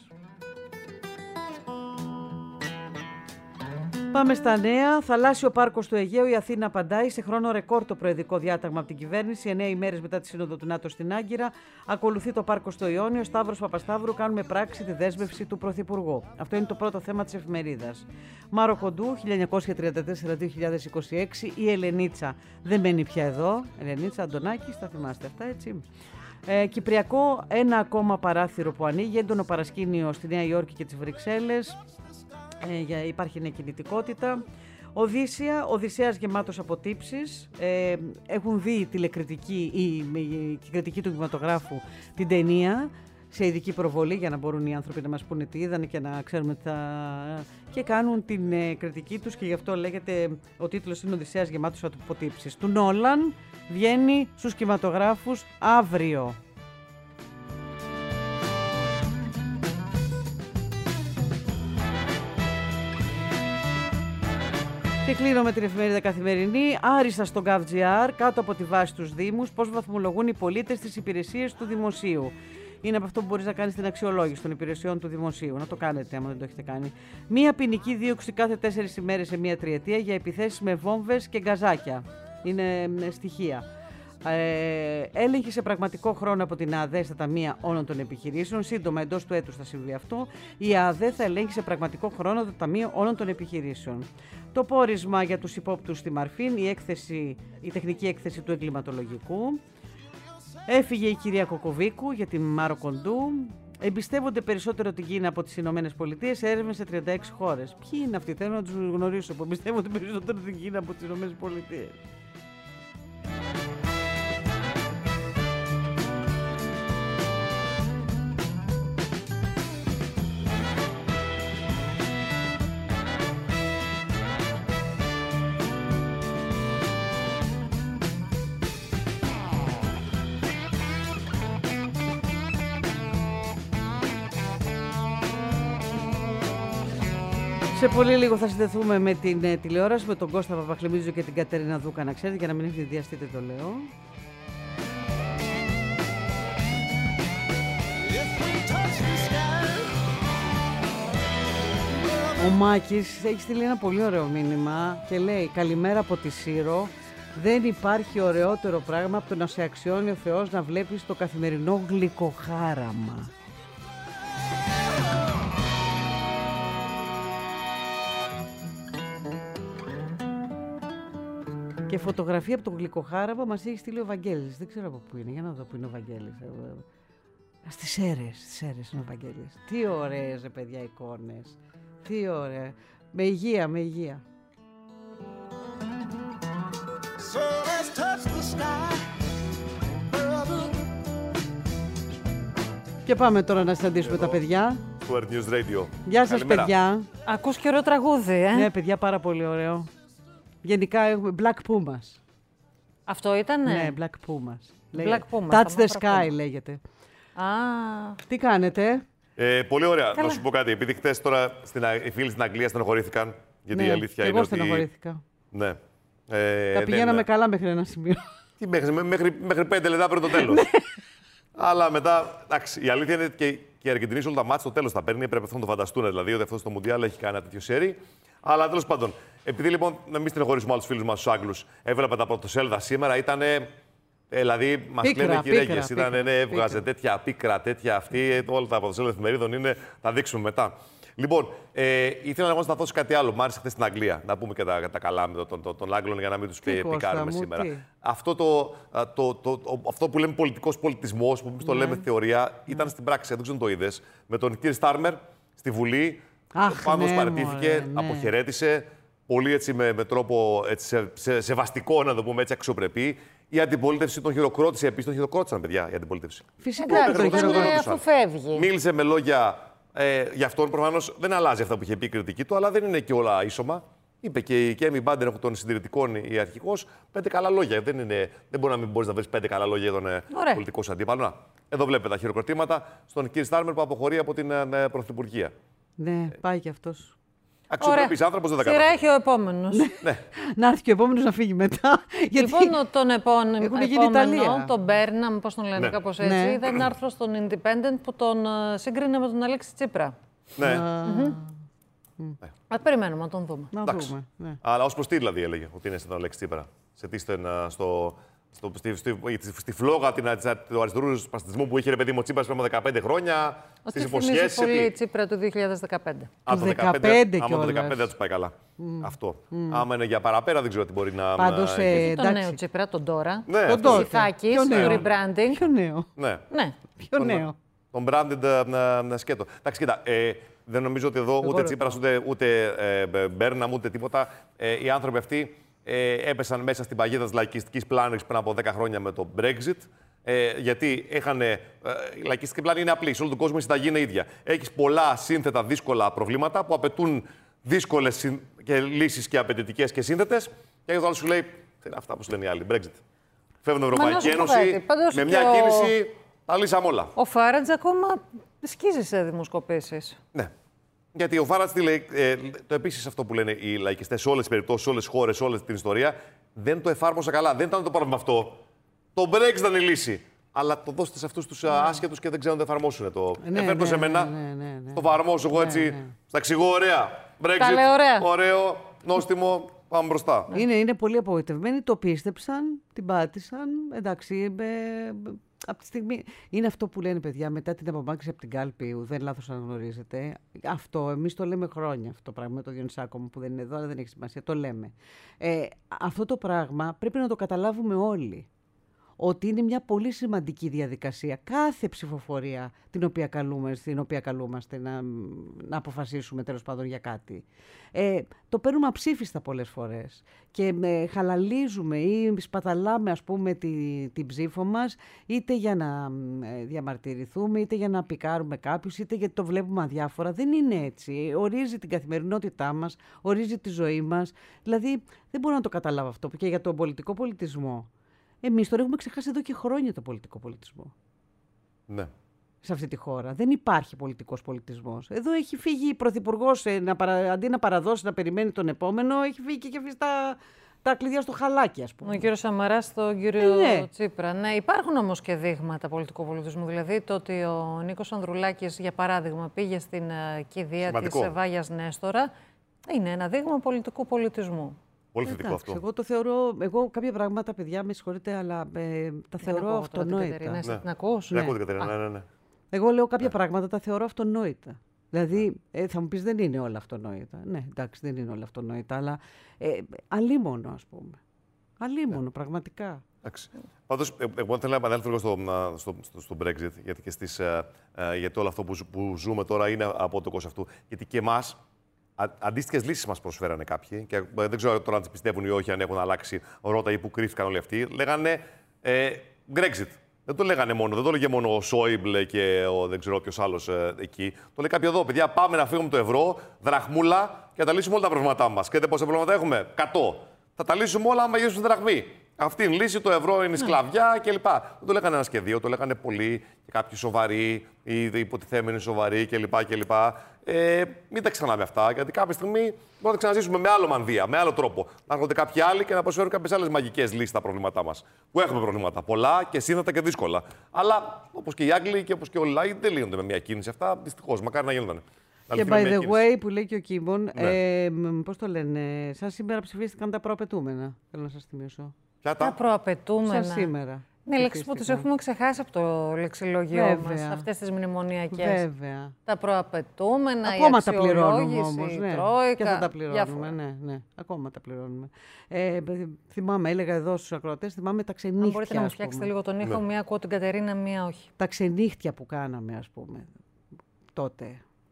Πάμε στα νέα. Θαλάσσιο πάρκο του Αιγαίου. Η Αθήνα απαντάει σε χρόνο ρεκόρ το προεδρικό διάταγμα από την κυβέρνηση. 9 ημέρες μετά τη Σύνοδο του ΝΑΤΟ στην Άγκυρα. Ακολουθεί το πάρκο στο Ιόνιο. Σταύρος Παπασταύρου, κάνουμε πράξη τη δέσμευση του Πρωθυπουργού. Αυτό είναι το πρώτο θέμα της εφημερίδας. Μάρο Κοντού, 1934-2026. Η Ελενίτσα δεν μένει πια εδώ. Ελενίτσα Αντωνάκη, τα θυμάστε αυτά, έτσι. Κυπριακό, ένα ακόμα παράθυρο που ανοίγει. Έντονο παρασκήνιο στη Νέα Υόρκη και τις Βρυξέλλες. Υπάρχει νέα κινητικότητα. Οδυσσέας γεμάτος από τύψεις. Έχουν δει τηλεκριτική ή κριτική του κινηματογράφου την ταινία σε ειδική προβολή για να μπορούν οι άνθρωποι να μας πούνε τι είδανε και να ξέρουμε τι θα... και κάνουν την κριτική τους και γι' αυτό λέγεται ο τίτλος είναι Οδυσσέας γεμάτος από τύψεις. Του Νόλαν βγαίνει στους κινηματογράφους αύριο. Και κλείνω με την εφημερίδα Καθημερινή. Άριστα στο GovGR, κάτω από τη βάση τους Δήμους, πώς βαθμολογούν οι πολίτες στις υπηρεσίες του δημοσίου. Είναι από αυτό που μπορείς να κάνεις την αξιολόγηση των υπηρεσιών του δημοσίου. Να το κάνετε, άμα δεν το έχετε κάνει. Μία ποινική δίωξη κάθε 4 ημέρες σε μία τριετία για επιθέσεις με βόμβες και γκαζάκια. Είναι στοιχεία. Έλεγχη σε πραγματικό χρόνο από την ΑΔΕ στα ταμεία όλων των επιχειρήσεων. Σύντομα, εντός του έτους θα συμβεί αυτό. Η ΑΔΕ θα ελέγχει σε πραγματικό χρόνο το ταμείο όλων των επιχειρήσεων. Το πόρισμα για τους υπόπτους στη Μαρφίν, η τεχνική έκθεση του εγκληματολογικού. Έφυγε η κυρία Κοκοβίκου για τη Μάρο Κοντού. Εμπιστεύονται περισσότερο την Κίνα από τις Ηνωμένες Πολιτείες. Έρευνες σε 36 χώρες. Ποιοι είναι αυτοί, θέλω να τους γνωρίσω που εμπιστεύονται περισσότερο την Κίνα από τις Ηνωμένες Πολιτείες. Σε πολύ λίγο θα συνδεθούμε με την τηλεόραση, με τον Κώστα Παπαχλεμίζο και την Κατερίνα Δούκα, να ξέρετε, για να μην ευνηδιαστείτε, το λέω. Ο Μάκης έχει στείλει ένα πολύ ωραίο μήνυμα και λέει: καλημέρα από τη Σύρο. Δεν υπάρχει ωραιότερο πράγμα από το να σε αξιώνει ο Θεός να βλέπεις το καθημερινό γλυκοχάραμα. Και φωτογραφία από το γλυκοχάραμα μας έχει στείλει ο Βαγγέλης. Δεν ξέρω από πού είναι. Για να δω πού είναι ο Βαγγέλης. Στις Σέρρες είναι ο Βαγγέλης. Τι ωραίες ρε παιδιά εικόνες. Τι ωραία. Με υγεία, με υγεία. So let's touch the sky, brother. Και πάμε τώρα να συναντήσουμε τα παιδιά. Στο Earth News Radio. Γεια σας, Καλημέρα. παιδιά. Ακούς και ωραίο τραγούδι, Ναι, παιδιά, πάρα πολύ ωραίο. Γενικά έχουμε Black Pumas. Αυτό ήτανε. Ναι, Black Pumas. Black Pumas, Touch τα the μαύρα Sky Puma. λέγεται. Α, Τι κάνετε? Πολύ ωραία. Καλά. Να σου πω κάτι. Επειδή χτες τώρα οι φίλοι στην Αγγλία στενοχωρήθηκαν. Γιατί η Ναι, αλήθεια και είναι εγώ ότι. στενοχωρήθηκα. Ναι. Τα πηγαίναμε καλά μέχρι ένα σημείο. Τι μέχρι 5 λεπτά πριν το τέλος. Αλλά μετά, εντάξει, η αλήθεια είναι και οι Αργεντινοί σε όλα τα μάτια στο τέλος θα παίρνει. Πρέπει αυτό να το φανταστούν. Δηλαδή ότι αυτό στο Μουντιάλ έχει κάνει ένα τέτοιο σέρι. Αλλά τέλος πάντων, επειδή λοιπόν να μην στενοχωρήσουμε άλλους φίλους μας τους Άγγλους, έβλεπα τα πρωτοσέλιδα σήμερα, ήταν. Δηλαδή, μας Πίκρα, λένε γυρέγγες. πίκρα, Ήταν, ναι, έβγαζε πίκρα. τέτοια πίκρα, τέτοια αυτή. Όλα τα πρωτοσέλιδα εφημερίδων είναι. Θα δείξουμε μετά. Λοιπόν, ήθελα να σταθώ σε κάτι άλλο. Μ' άρεσε χθες στην Αγγλία. Να πούμε και τα καλά με των Άγγλων για να μην τους Κώστα πικάρουμε μου, σήμερα. τι? Αυτό που λέμε πολιτικός πολιτισμός, που εμείς το λέμε θεωρία, ήταν στην πράξη. Δεν ξέρω αν το είδες. Με τον Κίρ Στάρμερ στη Βουλή. Αχ, Πάνω ναι, παραιτήθηκε, μωρέ, ναι. αποχαιρέτησε. Πολύ έτσι με τρόπο έτσι, σεβαστικό, να το πούμε έτσι, αξιοπρεπή. Η αντιπολίτευση τον χειροκρότησε. Επίσης τον χειροκρότησαν, παιδιά, η αντιπολίτευση. Φυσικά εντάξει, τον ήταν χειροκρότησαν. αφού φεύγει. Μίλησε με λόγια για αυτόν. Προφανώς δεν αλλάζει αυτά που είχε πει η κριτική του, αλλά δεν είναι και όλα ίσωμα. Είπε και η Κέμι Μπάντεν των συντηρητικών, η αρχηγός, 5 καλά λόγια. Δεν μπορεί να μην μπορείς να βρεις 5 καλά λόγια για τον πολιτικό σου αντίπαλο. Να, εδώ βλέπετε τα χειροκροτήματα στον κύριο Στάρμερ που αποχωρεί από την Πρωθυπουργία. Ναι, πάει κι αυτός. Αξιοπρεπής άνθρωπος, δεν τα Σειρά κάνει. έχει ο επόμενος. Να έρθει και ο επόμενος να φύγει μετά. Γιατί Λοιπόν, τον Έχουν γίνει επόμενο, Ιταλία. τον Μπέρναμ, πώς τον λένε, Ναι. κάπως έτσι, Ναι. είδα ένα άρθρο στον Independent που τον σύγκρινε με τον Αλέξη Τσίπρα. Ναι. Ας περιμένουμε να τον δούμε. να Εντάξει. δούμε. Ναι. Αλλά ως προς τι δηλαδή έλεγε ότι είναι στον Αλέξη Τσίπρα. Σε τι στη φλόγα του αριστερού σπαστισμού που είχε ρε παιδί μου ο Τσίπρας πριν από 15 χρόνια, στις Ότι θυμίζει υποσχέσεις. πολύ Τσίπρα του 2015. Αν Του το 15 άμα το 15 κιόλας. δεν τους πάει καλά. Αυτό. Άμα είναι για παραπέρα δεν ξέρω τι μπορεί να... Πάντως, να- Τον εντάξει. νέο Τσίπρα, τον τώρα. Ναι, τον αυτό. τότε. Ψηφάκης, Ποιο νέο? το rebranding. Ποιο νέο? Ναι. Ναι. Ποιο νέο? Τον branded σκέτο. Εντάξει, κοίτα, δεν νομίζω ότι εδώ ούτε Τσίπρας, ούτε Μπέρναμ, ούτε τίποτα. Οι άνθρωποι αυτοί έπεσαν μέσα στην παγίδα της λαϊκιστικής πλάνης πριν από 10 χρόνια με το Brexit. Γιατί η λαϊκιστική πλάνη είναι απλή. Σε όλο τον κόσμο η συνταγή είναι ίδια. Έχεις πολλά σύνθετα δύσκολα προβλήματα που απαιτούν δύσκολες λύσεις και απαιτητικές και σύνθετες. Και το άλλο σου λέει, τι είναι αυτά που σου λένε οι άλλοι, Brexit. Φεύγουν την Μα να Ευρωπαϊκή σου πω κάτι, Ένωση, πάντως με και μια ο- κίνηση τα λύσαμε όλα. Ο Φάραντζ ακόμα σκίζει σε δημοσκοπήσεις. Ναι. Γιατί ο Φάραντς τι λέει, το επίσης αυτό που λένε οι λαϊκιστές σε όλες τις περιπτώσεις, σε όλες τις χώρες, σε όλη την ιστορία, δεν το εφάρμοσα καλά. Δεν ήταν το πρόβλημα αυτό. Το Brexit ήταν η λύση. Αλλά το δώστε σε αυτούς τους άσχετους και δεν ξέρουν να το εφαρμόσουν. Ναι, Φέρνω σε ναι, μένα, ναι. το εφαρμόσω εγώ έτσι, στα εξηγώ ωραία. Brexit, Τα λέει ωραία. ωραίο, νόστιμο, πάμε μπροστά. Είναι πολύ απογοητευμένοι, το πίστεψαν, την πάτησαν. Εντάξει, από τη στιγμή. Είναι αυτό που λένε παιδιά μετά την απομάκρυνση από την κάλπη, δεν λάθος αναγνωρίζετε. Αυτό, εμείς το λέμε χρόνια αυτό το πράγμα με τον Διονυσάκο μου που δεν είναι εδώ, αλλά δεν έχει σημασία. Το λέμε. Αυτό το πράγμα πρέπει να το καταλάβουμε όλοι. Ότι είναι μια πολύ σημαντική διαδικασία. Κάθε ψηφοφορία στην οποία καλούμαστε να αποφασίσουμε τέλος πάντων για κάτι. Το παίρνουμε αψήφιστα πολλές φορές και χαλαλίζουμε ή σπαταλάμε ας πούμε την ψήφο μας είτε για να διαμαρτυρηθούμε, είτε για να πικάρουμε κάποιους, είτε γιατί το βλέπουμε αδιάφορα. Δεν είναι έτσι. Ορίζει την καθημερινότητά μας, ορίζει τη ζωή μας. Δηλαδή δεν μπορώ να το καταλάβω αυτό και για τον πολιτικό πολιτισμό. Εμείς τώρα έχουμε ξεχάσει εδώ και χρόνια τον πολιτικό πολιτισμό. Ναι. Σε αυτή τη χώρα. Δεν υπάρχει πολιτικός πολιτισμός. Εδώ έχει φύγει η πρωθυπουργός, αντί να παραδώσει να περιμένει τον επόμενο, έχει φύγει και αφήσει τα κλειδιά στο χαλάκι, ας πούμε. Ο κύριος Σαμαράς στον κύριο ναι. Τσίπρα. Ναι, υπάρχουν όμως και δείγματα πολιτικού πολιτισμού. Δηλαδή το ότι ο Νίκος Ανδρουλάκης, για παράδειγμα, πήγε στην κηδεία της Βάγιας Νέστορα, είναι ένα δείγμα πολιτικού πολιτισμού. Πολύ θετικό αυτό. Εγώ το θεωρώ, κάποια πράγματα, παιδιά, με συγχωρείτε, αλλά τα θεωρώ αυτονόητα. Ναι. Την ακούς? Ναι, ακούω την Κατερίνα, ναι. Εγώ λέω κάποια πράγματα τα θεωρώ αυτονόητα. Δηλαδή, θα μου πεις δεν είναι όλα αυτονόητα. Ναι, εντάξει, δεν είναι όλα αυτονόητα, αλλά αλίμονο, ας πούμε. Αλίμονο, πραγματικά. Πάντως, εγώ θέλω να επανέλθω λίγο στο Brexit, γιατί και γιατί όλο αυτό που ζούμε τώρα είναι από το κόστος αυτού. Γιατί και εμάς, αντίστοιχες λύσεις μας προσφέρανε κάποιοι, και δεν ξέρω τώρα αν τις πιστεύουν ή όχι, αν έχουν αλλάξει ρότα ή που κρύφτηκαν όλοι αυτοί. Λέγανε Brexit. Δεν το λέγανε μόνο, δεν το λέγε μόνο ο Σόιμπλε και δεν ξέρω ποιος άλλος εκεί. Το λέει κάποιο εδώ, παιδιά, πάμε να φύγουμε το ευρώ, δραχμούλα και να τα λύσουμε όλα τα προβλήματά μας. Και πόσα προβλήματα έχουμε? 100. Θα τα λύσουμε όλα άμα γυρίσουν δραχμή. Αυτή είναι η λύση, το ευρώ είναι η σκλαβιά κλπ. Δεν το λέγανε ένα και δύο, το λέγανε πολλοί και κάποιοι σοβαροί ή υποτιθέμενοι σοβαροί κλπ. Μην τα ξανάμε αυτά, γιατί κάποια στιγμή μπορούμε να τα ξαναζήσουμε με άλλο μανδύα, με άλλο τρόπο. Να έρχονται κάποιοι άλλοι και να προσφέρουν κάποιες άλλες μαγικές λύσεις στα προβλήματά μας. Που έχουμε προβλήματα πολλά και σύνθετα και δύσκολα. Αλλά όπως και οι Άγγλοι και όπως και όλοι οι λαοί δεν λύνονται με μια κίνηση αυτά. Δυστυχώς, μακάρι να γίνονταν. Και by the way, που λέει και ο Κίμπον, πώς το λένε, σαν σήμερα ψηφίστηκαν τα προαπαιτούμενα. Θέλω να σας θυμίσω. Τα προαπαιτούμενα. Σαν σήμερα. Ναι, λέξεις που τους έχουμε ξεχάσει από το λεξιλόγιο μας, αυτές τις μνημονιακές. Βέβαια. Τα προαπαιτούμενα, ακόμα η αξιολόγηση, όμως, η ναι. τρόικα. Και θα τα πληρώνουμε, ναι. Ακόμα τα πληρώνουμε. Θυμάμαι, έλεγα εδώ στους ακροατές, θυμάμαι τα ξενύχτια. Αν μπορείτε να μου φτιάξετε λίγο τον ήχο, μία ακούω την Κατερίνα, μία όχι. Τα ξενύχτια που κάναμε, ας πούμε, τότε.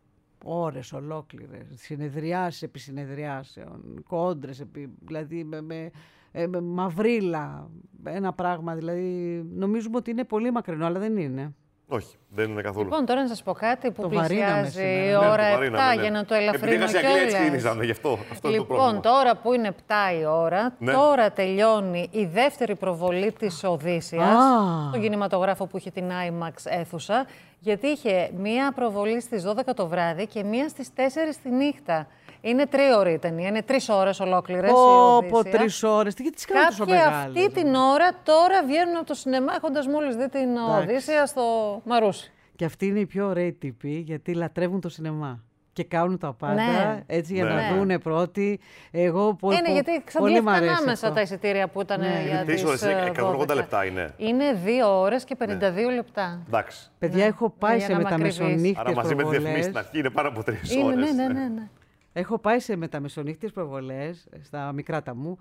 Ώρες ολόκληρες, συνεδριάσεις επί συνεδριάσεων, κόντρες, δηλαδή με μαυρίλα, ένα πράγμα, δηλαδή νομίζουμε ότι είναι πολύ μακρινό, αλλά δεν είναι. Όχι, δεν είναι καθόλου. Λοιπόν, τώρα να σας πω κάτι που το πλησιάζει η ώρα 7 για να το ελαφρύνω κιόλας. Επειδή έτσι κίνησαν, γι' αυτό είναι το πρόβλημα. Λοιπόν, τώρα που είναι 7 η ώρα, τώρα τελειώνει η δεύτερη προβολή της Οδύσσιας, στον κινηματογράφο που είχε την IMAX αίθουσα, γιατί είχε μία προβολή στις 12 το βράδυ και μία στις 4 τη νύχτα. Είναι 3ωρη η ταινία, είναι 3 ώρες ολόκληρες. Πω, 3 ώρες. Τι τις κάνουν τόσο μεγάλες? Κάποιοι αυτή την ώρα τώρα βγαίνουν από το σινεμά έχοντας μόλις δει την Οδύσσια στο Μαρούσι. Και αυτοί είναι οι πιο ωραίοι τύποι, γιατί λατρεύουν το σινεμά. Και κάνουν τα πάντα έτσι για να δούνε πρώτοι. Εγώ πολύ είναι γιατί ξαντλήθηκαν άμεσα τα εισιτήρια που ήταν για τις 180 λεπτά είναι. Είναι 2 ώρες και 52 λεπτά. Εντάξει. Παιδιά, έχω πάει σε μεταμεσονύχτιες προβολές. Άρα μαζί με τη διαφημίσεις στην αρχή είναι πάνω από 3 ώρες. Ναι. Έχω πάει σε μεταμεσονύχτιες προβολές, στα μικράτα μου,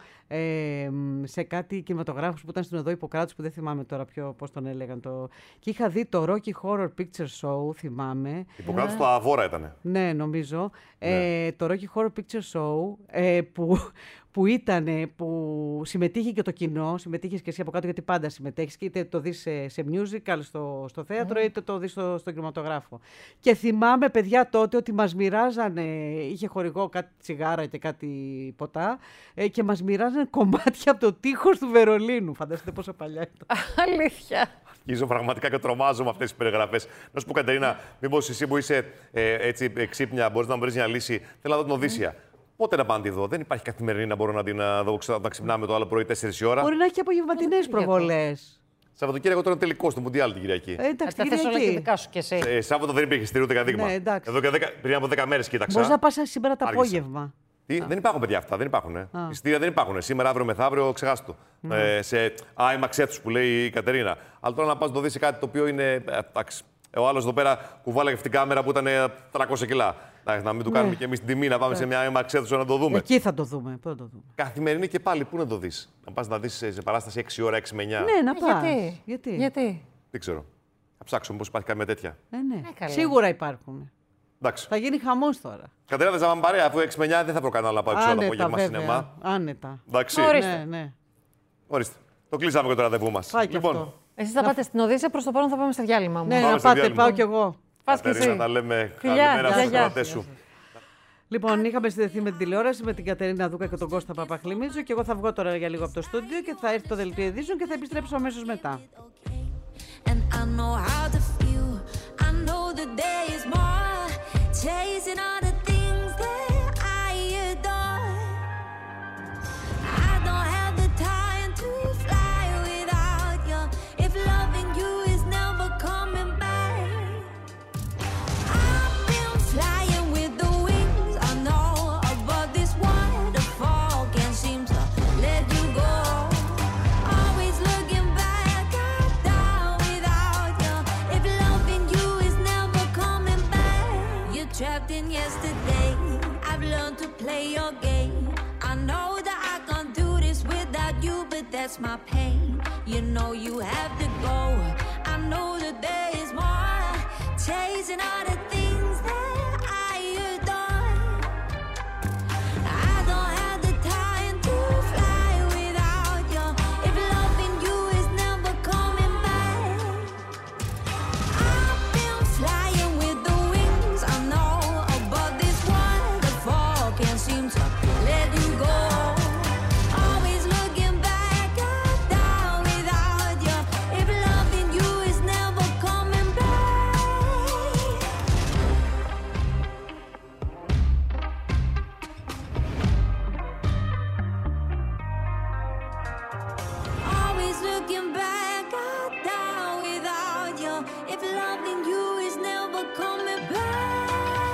σε κάτι κινηματογράφους που ήταν στην οδό Ιπποκράτους, που δεν θυμάμαι τώρα πώς τον έλεγαν. Και είχα δει το Rocky Horror Picture Show, θυμάμαι. Ιπποκράτους στο Αβόρα ήτανε. Ναι, νομίζω. Το Rocky Horror Picture Show, που συμμετείχε και το κοινό, συμμετείχες και εσύ από κάτω, γιατί πάντα συμμετέχεις, και είτε το δεις σε musical στο θέατρο, είτε το δεις στο κινηματογράφο. Και θυμάμαι, παιδιά, τότε ότι μας μοιράζανε, είχε χορηγό κάτι τσιγάρα και κάτι ποτά, και μας μοιράζανε κομμάτια από το τείχος του Βερολίνου. Φανταστείτε πόσο παλιά ήταν. Αλήθεια. Αρχίζω πραγματικά και τρομάζω με αυτές τις περιγραφές. Να σου πω, Κατερίνα, μήπως εσύ που είσαι έτσι ξύπνια, μπορείς να μου βρεις μια λύση? Θέλω να δω την Οδύσσια. Πότε να πάω να τη δω? Δεν υπάρχει καθημερινή να μπορώ να την δω, να ξυπνάμε το άλλο πρωί 4 η ώρα. Μπορεί να έχει και απογευματινές προβολές. Σαββατοκύριακο τώρα είναι τελικό στο Μουντιάλ την Κυριακή. Εντάξει, τα θες όλα και δικά σου κι εσύ. Σάββατο δεν υπήρχε εισιτήριο ούτε δείγμα. Ναι, εδώ και πριν από 10 μέρες κοίταξα. Μπορείς να πας σήμερα το απόγευμα. Δεν υπάρχουν, παιδιά, αυτά. Δεν υπάρχουν. Εισιτήρια δεν υπάρχουν. Σήμερα, αύριο, μεθαύριο, ξεχάστο. Σε IMAX αίθουσες που λέει η Κατερίνα. Αλλά τώρα να πας να το δεις σε κάτι το οποίο είναι. Ο άλλος εδώ πέρα κουβάλαγε αυτή την κάμερα που ήταν 300 κιλά. Να μην του κάνουμε και εμείς την τιμή να πάμε σε μια IMAX αίθουσα να το δούμε. Εκεί θα το δούμε. Πού θα το δούμε? Καθημερινή και πάλι, πού να το δεις? Να πας να δεις σε παράσταση 6 ώρα, 6 με 9. Ναι, να πας. Γιατί? Δεν ξέρω. Θα ψάξουμε πώς υπάρχει καμία τέτοια. Ναι. Σίγουρα υπάρχουν. Εντάξει. Θα γίνει χαμός τώρα. Κατερίνα, δεν θα παρέα, αφού 6 με 9 δεν θα βρω κανένα να πάω έξω από απόγευμα σινεμά. Άνετα. Εντάξει. Ναι. Ορίστε. Το κλείσαμε και το ραντεβού μας. Λοιπόν. Εσείς θα πάτε στην Οδύσσια, προς το παρόν θα πάμε στο διάλειμμα μου. Ναι, να πάτε, πάω κι εγώ. Πας και εσύ. Κατερίνα, τα λέμε. Καλημέρα στους ακροατές σου. Λοιπόν, είχαμε συνδεθεί με την τηλεόραση με την Κατερίνα Δούκα και τον Κώστα Παπαχλημίτζο, και εγώ θα βγω τώρα για λίγο από το στούντιο και θα έρθει το δελτίο ειδήσεων και θα επιστρέψω αμέσως μετά. but that's my pain. You know you have to go. I know that there is more. Chasing all the things that I adore. I don't have the time to fly without you. If loving you is never coming back, I've been flying with the wings I know, but this waterfall can't seem to let you go. Always looking back, I'm down without you. If loving you is never coming back. Always looking back, I'm down without you. If loving you is never coming back.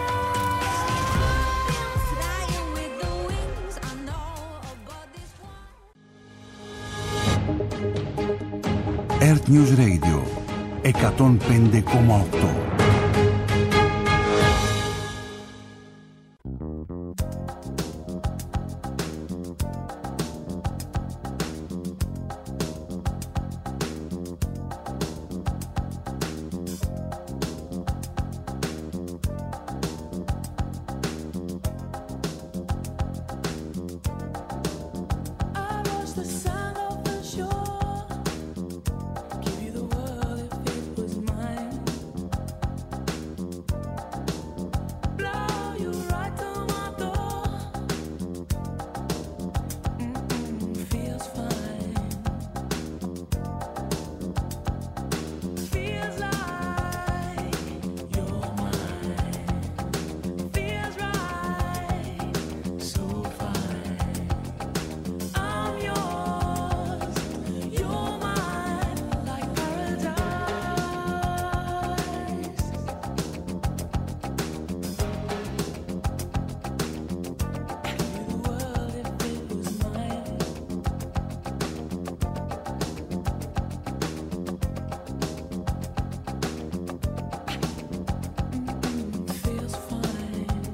I'm flying with the wings I know, but this one. Earth News Radio 105,8. I watch the sun off the shore. Give you the world if it was mine. Blow you right to my door. Feels fine. Feels like you're mine. Feels right, so fine. I'm yours, you're mine, like paradise. Give you the world if it was mine. Feels fine.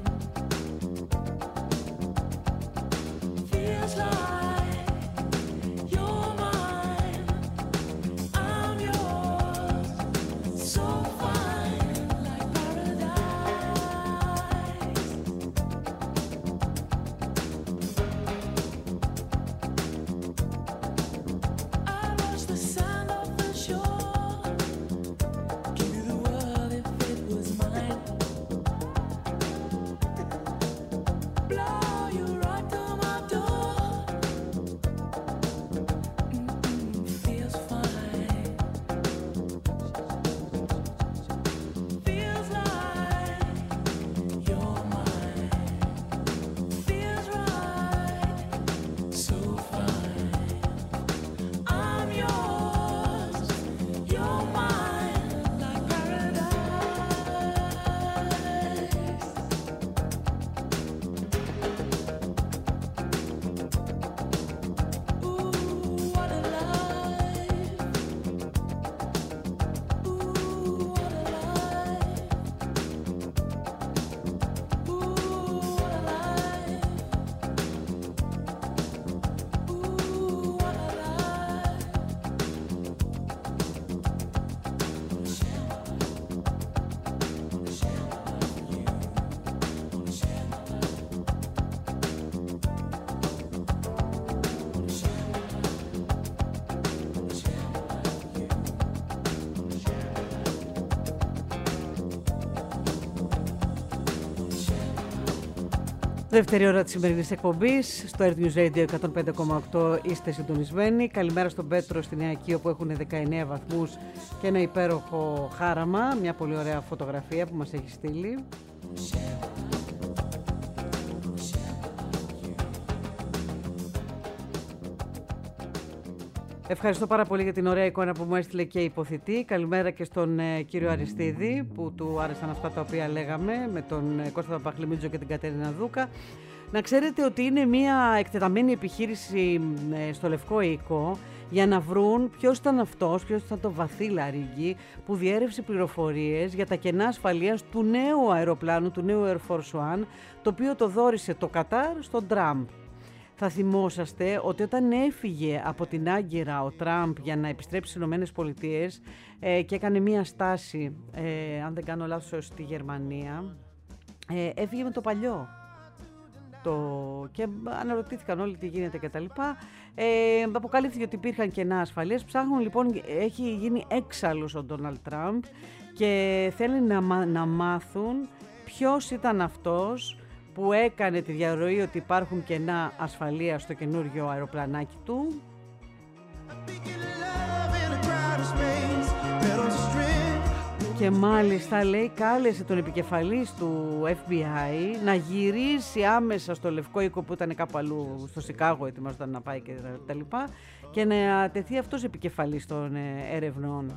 Feels like you're mine. I'm yours, so fine, like paradise. I watch the sand off the shore. Give you the world if it was mine. Blow you right to my door. Feels fine. Feels like you're mine. Feels right, so fine. I'm yours, you're mine, like paradise. Ooh, what a life. Ooh, what a life. Ooh, what a life. Ooh, what a life. Δεύτερη ώρα της σημερινής εκπομπής, στο Earth News Radio 105,8 είστε συντονισμένοι. Καλημέρα στον Πέτρο στη Νέα Κίο που έχουν 19 βαθμούς και ένα υπέροχο χάραμα, μια πολύ ωραία φωτογραφία που μας έχει στείλει. Ευχαριστώ πάρα πολύ για την ωραία εικόνα που μου έστειλε και η υποθητή. Καλημέρα και στον κύριο Αριστίδη που του άρεσαν αυτά τα οποία λέγαμε με τον Κώστα Παπαχλημίτζο και την Κατερίνα Δούκα. Να ξέρετε ότι είναι μια εκτεταμένη επιχείρηση στο Λευκό Οίκο για να βρουν ποιος ήταν αυτός, ποιος ήταν το βαθύ λαρύγγι που διέρευσε πληροφορίες για τα κενά ασφαλείας του νέου αεροπλάνου, του νέου Air Force One, το οποίο το δώρισε το Κατάρ στον Τραμπ. Θα θυμόσαστε ότι όταν έφυγε από την Άγκυρα ο Τραμπ για να επιστρέψει στις Ηνωμένες Πολιτείες και έκανε μία στάση, αν δεν κάνω λάθος, στη Γερμανία, έφυγε με το παλιό. Και αναρωτήθηκαν όλοι τι γίνεται κτλ. Αποκαλύφθηκε ότι υπήρχαν κενά ασφαλείας. Ψάχνουν λοιπόν, έχει γίνει έξαλλος ο Ντόναλντ Τραμπ και θέλει να μάθουν ποιος ήταν αυτός που έκανε τη διαρροή ότι υπάρχουν κενά ασφαλείας στο καινούριο αεροπλανάκι του. Και μάλιστα, λέει, κάλεσε τον επικεφαλής του FBI να γυρίσει άμεσα στο Λευκό Οίκο που ήταν κάπου αλλού, στο Σικάγο, ετοιμάζονταν να πάει και τα λοιπά, και να τεθεί αυτός επικεφαλής των ερευνών.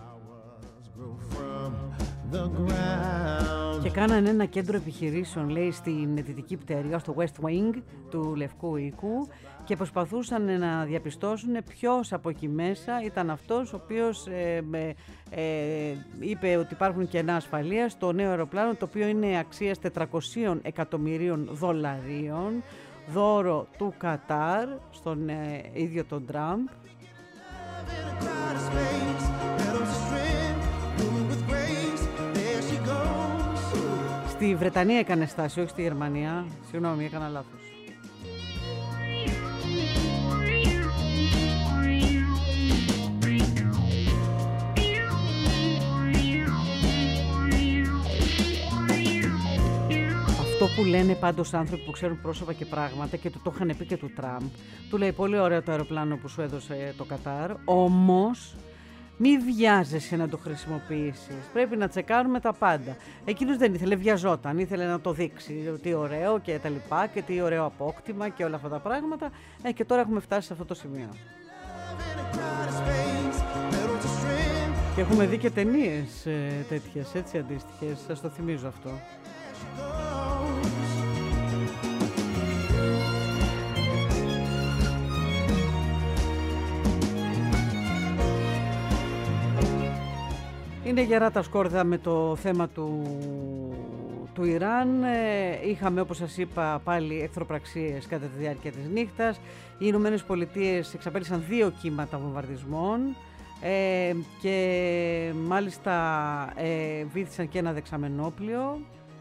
Και κάνανε ένα κέντρο επιχειρήσεων, λέει, στην δυτική πτέρυγα, στο West Wing του Λευκού Οίκου, και προσπαθούσαν να διαπιστώσουν ποιος από εκεί μέσα ήταν αυτός ο οποίος είπε ότι υπάρχουν κενά ασφαλείας στο νέο αεροπλάνο, το οποίο είναι αξίας $400 εκατομμυρίων, δώρο του Κατάρ στον ίδιο τον Τραμπ. Στη Βρετανία έκανε στάση, όχι στη Γερμανία. Συγγνώμη, έκανα λάθος. Αυτό που λένε πάντως άνθρωποι που ξέρουν πρόσωπα και πράγματα, και το είχαν πει και του Τραμπ, του λέει πολύ ωραίο το αεροπλάνο που σου έδωσε το Κατάρ, όμως μη βιάζεσαι να το χρησιμοποιήσεις. Πρέπει να τσεκάρουμε τα πάντα. Εκείνος δεν ήθελε, βιαζόταν. Ήθελε να το δείξει τι ωραίο και τα λοιπά και τι ωραίο απόκτημα και όλα αυτά τα πράγματα. Και τώρα έχουμε φτάσει σε αυτό το σημείο. Και έχουμε δει και ταινίες τέτοιες, έτσι, αντίστοιχες. Σας το θυμίζω αυτό. Είναι γερά τα σκόρδα με το θέμα του Ιράν. Είχαμε, όπως σας είπα, πάλι εχθροπραξίες κατά τη διάρκεια της νύχτας. Οι Ηνωμένες Πολιτείες εξαπέλυσαν 2 κύματα βομβαρδισμών και μάλιστα βύθισαν και ένα δεξαμενόπλιο.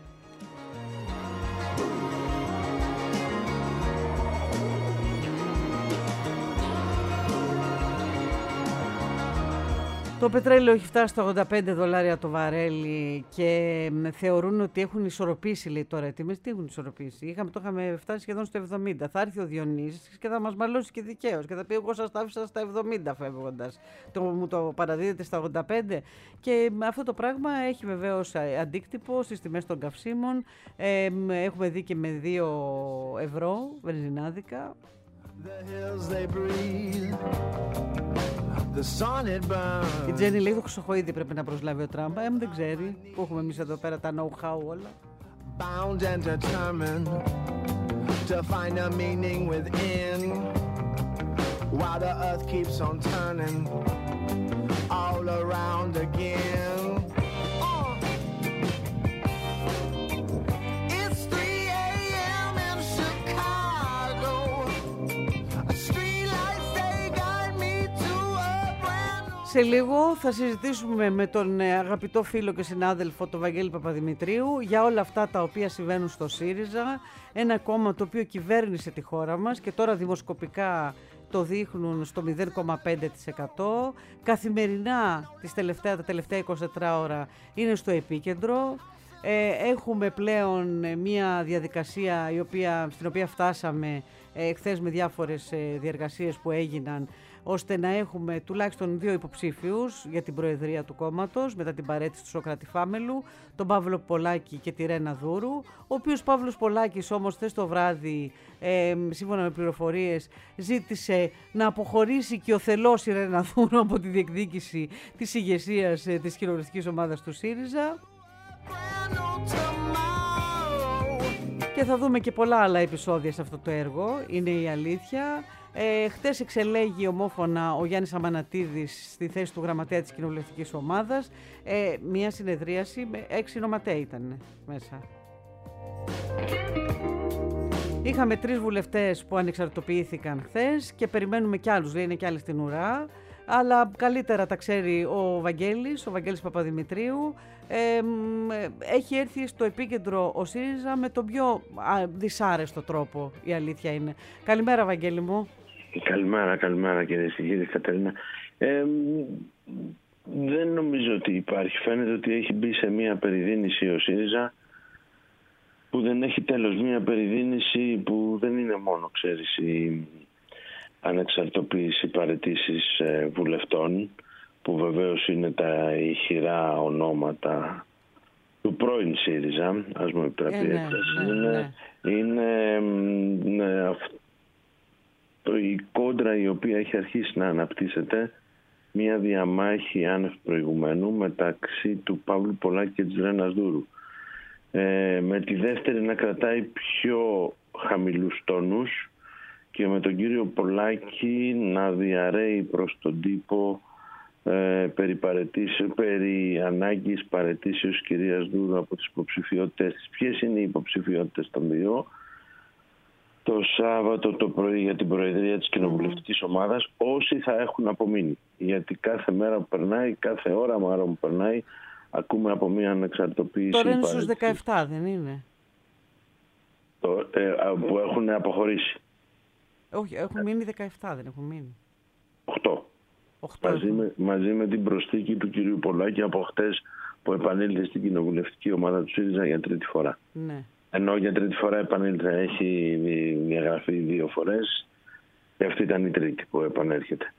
Το πετρέλαιο έχει φτάσει στα $85 το βαρέλι και θεωρούν ότι έχουν ισορροπήσει, λέει, τώρα οι τιμές. Τι έχουν ισορροπήσει? Το είχαμε φτάσει σχεδόν στο 70. Θα έρθει ο Διονύσης και θα μας μαλώσει και δικαίως και θα πει: εγώ σας τα άφησα στα 70 φεύγοντας. Μου το παραδίδετε στα 85. Και αυτό το πράγμα έχει βεβαίως αντίκτυπο στις τιμές των καυσίμων. Έχουμε δει και με 2 ευρώ βενζινάδικα. Η Τζέννη λέει: το Χρυσοχοΐδη πρέπει να προσλάβει ο Τραμπ. Δεν ξέρει που έχουμε εμείς εδώ πέρα τα know-how όλα. Bound and determined to find a meaning within while the earth keeps on turning all around again. It's 3 a.m. in Chicago. Σε λίγο θα συζητήσουμε με τον αγαπητό φίλο και συνάδελφο τον Βαγγέλη Παπαδημητρίου για όλα αυτά τα οποία συμβαίνουν στο ΣΥΡΙΖΑ, ένα κόμμα το οποίο κυβέρνησε τη χώρα μας και τώρα δημοσκοπικά το δείχνουν στο 0,5%. Καθημερινά τα τελευταία 24 ώρα είναι στο επίκεντρο. Έχουμε πλέον μια διαδικασία στην οποία φτάσαμε χθες με διάφορες διεργασίες που έγιναν, ώστε να έχουμε τουλάχιστον 2 υποψήφιους για την προεδρία του κόμματος μετά την παραίτηση του Σωκράτη Φάμελου, τον Παύλο Πολάκη και τη Ρένα Δούρου, ο οποίος Παύλος Πολάκης όμως χθες το βράδυ, σύμφωνα με πληροφορίες, ζήτησε να αποχωρήσει και ο θελός η Ρένα Δούρου από τη διεκδίκηση της ηγεσίας της κοινοβουλευτικής ομάδας του ΣΥΡΙΖΑ. Και θα δούμε και πολλά άλλα επεισόδια σε αυτό το έργο, είναι η αλήθεια. Χτες εξελέγει ομόφωνα ο Γιάννης Αμανατίδης στη θέση του γραμματέα της κοινοβουλευτικής ομάδας. Μια συνεδρίαση με 6 νοματέοι ήταν μέσα. Είχαμε 3 βουλευτές που ανεξαρτητοποιήθηκαν χθες και περιμένουμε κι άλλους, είναι κι άλλοι στην ουρά. Αλλά καλύτερα τα ξέρει ο Βαγγέλης Παπαδημητρίου. Έχει έρθει στο επίκεντρο ο ΣΥΡΙΖΑ με τον πιο δυσάρεστο τρόπο, η αλήθεια είναι. Καλημέρα, Βαγγέλη μου. Καλημέρα κυρίες και κύριοι. Κατερίνα. Δεν νομίζω ότι υπάρχει. Φαίνεται ότι έχει μπει σε μια περιδίνηση ο ΣΥΡΙΖΑ που δεν έχει τέλος. Μια περιδίνηση που δεν είναι μόνο, ξέρεις, η ανεξαρτητοποίηση, παραιτήσεις βουλευτών, που βεβαίως είναι τα ηχηρά ονόματα του πρώην ΣΥΡΙΖΑ, ας μου επιτραπεί η έκφραση. Είναι η κόντρα η οποία έχει αρχίσει να αναπτύσσεται, μια διαμάχη άνευ προηγουμένου μεταξύ του Παύλου Πολάκη και της Ρένας Δούρου. Με τη δεύτερη να κρατάει πιο χαμηλούς τόνους και με τον κύριο Πολάκη να διαρρέει προς τον τύπο περί ανάγκης παραιτήσεως κυρίας Δούρου από τις υποψηφιότητες της. Ποιες είναι οι υποψηφιότητες των δύο? Το Σάββατο το πρωί για την Προεδρία της Κοινοβουλευτικής Ομάδας, όσοι θα έχουν απομείνει. Γιατί κάθε μέρα που περνάει, κάθε ώρα μάλλον που περνάει, ακούμε από μια ανεξαρτητοποίηση. Τώρα είναι στους 17, δεν είναι? Που έχουν αποχωρήσει. Όχι, έχουν μείνει 17, δεν έχουν μείνει. 8. Μαζί με την προσθήκη του κυρίου Πολάκη από χτες που επανήλθε στην Κοινοβουλευτική Ομάδα του ΣΥΡΙΖΑ για τρίτη φορά. Ναι. Ενώ για τρίτη φορά επανήλθε, έχει διαγραφεί 2 φορές και αυτή ήταν η τρίτη που επανέρχεται.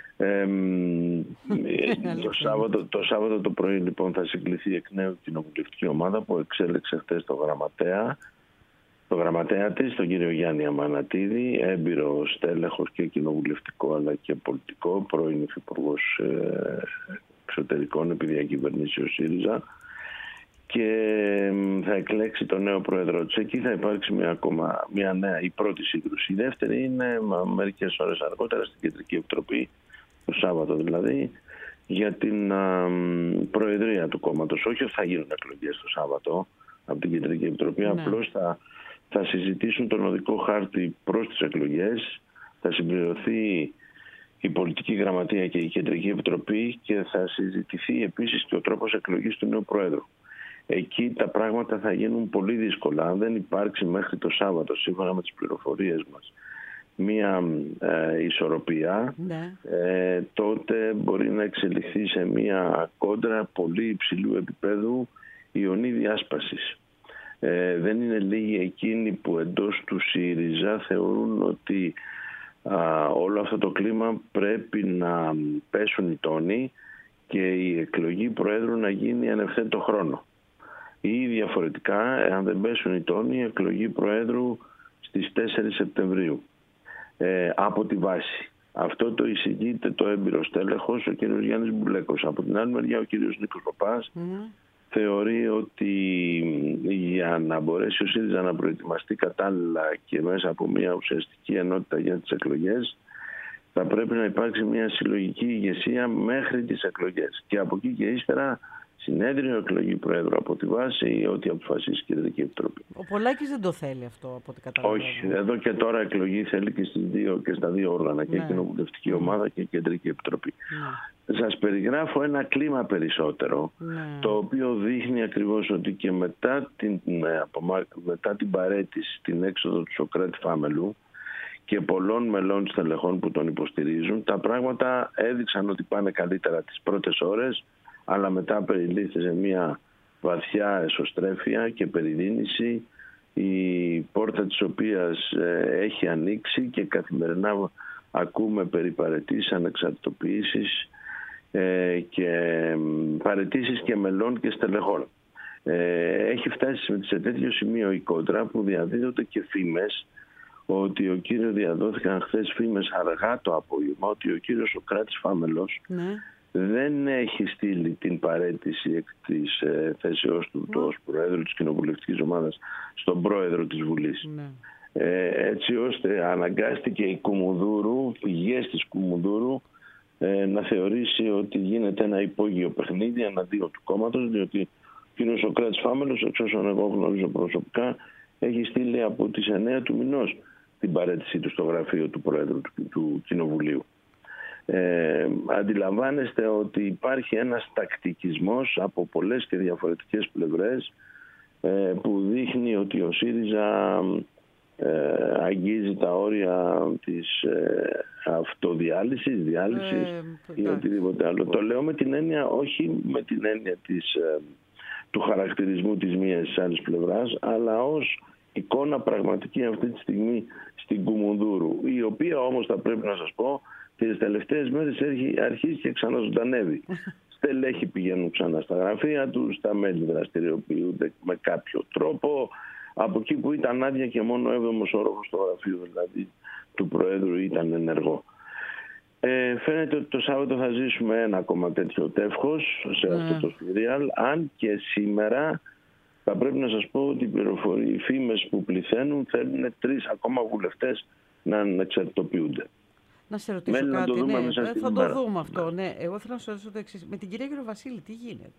Το Σάββατο το πρωί λοιπόν θα συγκληθεί εκ νέου η Κοινοβουλευτική Ομάδα που εξέλεξε χτες το γραμματέα της, τον κύριο Γιάννη Αμανατίδη, έμπειρο στέλεχος και κοινοβουλευτικό αλλά και πολιτικό, πρώην υφυπουργός εξωτερικών επί διακυβερνήσεως ΣΥΡΙΖΑ, και θα εκλέξει τον νέο πρόεδρο της. Εκεί θα υπάρξει μια νέα, η πρώτη σύγκρουση. Η δεύτερη είναι μερικές ώρες αργότερα στην Κεντρική Επιτροπή, το Σάββατο δηλαδή, για την προεδρία του κόμματος. Όχι ότι θα γίνουν εκλογές το Σάββατο από την Κεντρική Επιτροπή, απλώς θα συζητήσουν τον οδικό χάρτη προς τις εκλογές, θα συμπληρωθεί η Πολιτική Γραμματεία και η Κεντρική Επιτροπή και θα συζητηθεί επίσης και ο τρόπος εκλογής του νέου Πρόεδρου. Εκεί τα πράγματα θα γίνουν πολύ δύσκολα. Αν δεν υπάρξει μέχρι το Σάββατο, σύμφωνα με τις πληροφορίες μας, μία ισορροπία, τότε μπορεί να εξελιχθεί σε μία κόντρα πολύ υψηλού επίπεδου ιονή διάσπασης. Δεν είναι λίγοι εκείνοι που εντός του ΣΥΡΙΖΑ θεωρούν ότι όλο αυτό το κλίμα πρέπει να πέσουν οι τόνοι και η εκλογή Προέδρου να γίνει εν ευθέτω χρόνο. Ή διαφορετικά, αν δεν πέσουν οι τόνοι, η εκλογή Προέδρου στις 4 Σεπτεμβρίου από τη βάση. Αυτό το εισηγείται το έμπειρο στέλεχος, ο κ. Γιάννης Μπουλέκος. Από την άλλη μεριά, ο κ. Νίκος Παπάς θεωρεί ότι για να μπορέσει ο ΣΥΡΙΖΑ να προετοιμαστεί κατάλληλα και μέσα από μια ουσιαστική ενότητα για τις εκλογές, θα πρέπει να υπάρξει μια συλλογική ηγεσία μέχρι τις εκλογές. Και από εκεί και ύστερα συνέδριο, εκλογή Προέδρου από τη βάση ή ό,τι αποφασίσει η Κεντρική Επιτροπή. Ο Πολάκης δεν το θέλει αυτό, από ό,τι καταλαβαίνω. Όχι. Εδώ και τώρα εκλογή θέλει και στα δύο όργανα, και η Κοινοβουλευτική Ομάδα και η Κεντρική Επιτροπή. Σας περιγράφω ένα κλίμα περισσότερο, το οποίο δείχνει ακριβώς ότι και μετά την παραίτηση, την έξοδο του Σωκράτη Φάμελου και πολλών μελών στελεχών που τον υποστηρίζουν, τα πράγματα έδειξαν ότι πάνε καλύτερα τις πρώτες ώρες, αλλά μετά περιλήφθη σε μια βαθιά εσωστρέφεια και περιδίνηση, η πόρτα της οποίας έχει ανοίξει και καθημερινά ακούμε περί παραιτήσεις, ανεξαρτητοποιήσεις και παραιτήσεις και μελών και στελεχών. Έχει φτάσει σε τέτοιο σημείο η κόντρα που διαδίδονται και φήμες ότι διαδόθηκαν χθες φήμες αργά το απόγευμα ότι ο κύριος Σωκράτης Φάμελος δεν έχει στείλει την παραίτηση εκ της θέσεώς του ως Προέδρου της Κοινοβουλευτικής Ομάδας στον Πρόεδρο της Βουλής. Έτσι ώστε αναγκάστηκε η Κουμουνδούρου, πηγές της Κουμουνδούρου, να θεωρήσει ότι γίνεται ένα υπόγειο παιχνίδι εναντίον του κόμματος, διότι ο κ. Σωκράτης Φάμελος, εξ όσων εγώ γνωρίζω προσωπικά, έχει στείλει από τις 9 του μηνός την παραίτησή του στο γραφείο του Προέδρου του Κοινοβουλίου. Αντιλαμβάνεστε ότι υπάρχει ένας τακτικισμός από πολλές και διαφορετικές πλευρές που δείχνει ότι ο ΣΥΡΙΖΑ αγγίζει τα όρια της αυτοδιάλυσης, διάλυσης ή οτιδήποτε άλλο. Το λέω με την έννοια, όχι με την έννοια του χαρακτηρισμού της μίας της άλλης πλευράς, αλλά ως εικόνα πραγματική αυτή τη στιγμή στην Κουμουνδούρου, η οποία όμως θα πρέπει να σας πω τις τελευταίες μέρες αρχίζει και ξαναζωντανεύει. Στελέχοι πηγαίνουν ξανά στα γραφεία τους, τα μέλη δραστηριοποιούνται με κάποιο τρόπο. Από εκεί που ήταν άδεια και μόνο ο 7ος όροφος στο γραφείο δηλαδή του Προέδρου ήταν ενεργό. Φαίνεται ότι το Σάββατο θα ζήσουμε ένα ακόμα τέτοιο τεύχος σε αυτό το σιριάλ, αν και σήμερα θα πρέπει να σας πω ότι οι φήμες που πληθαίνουν θέλουν 3 ακόμα βουλευτές να ανεξαρτητοποιούνται. Να σε ρωτήσω κάτι, θα το δούμε αυτό. Ναι. Εγώ θέλω να σας ρωτήσω το εξής. Με την κυρία Γεροβασίλη τι γίνεται?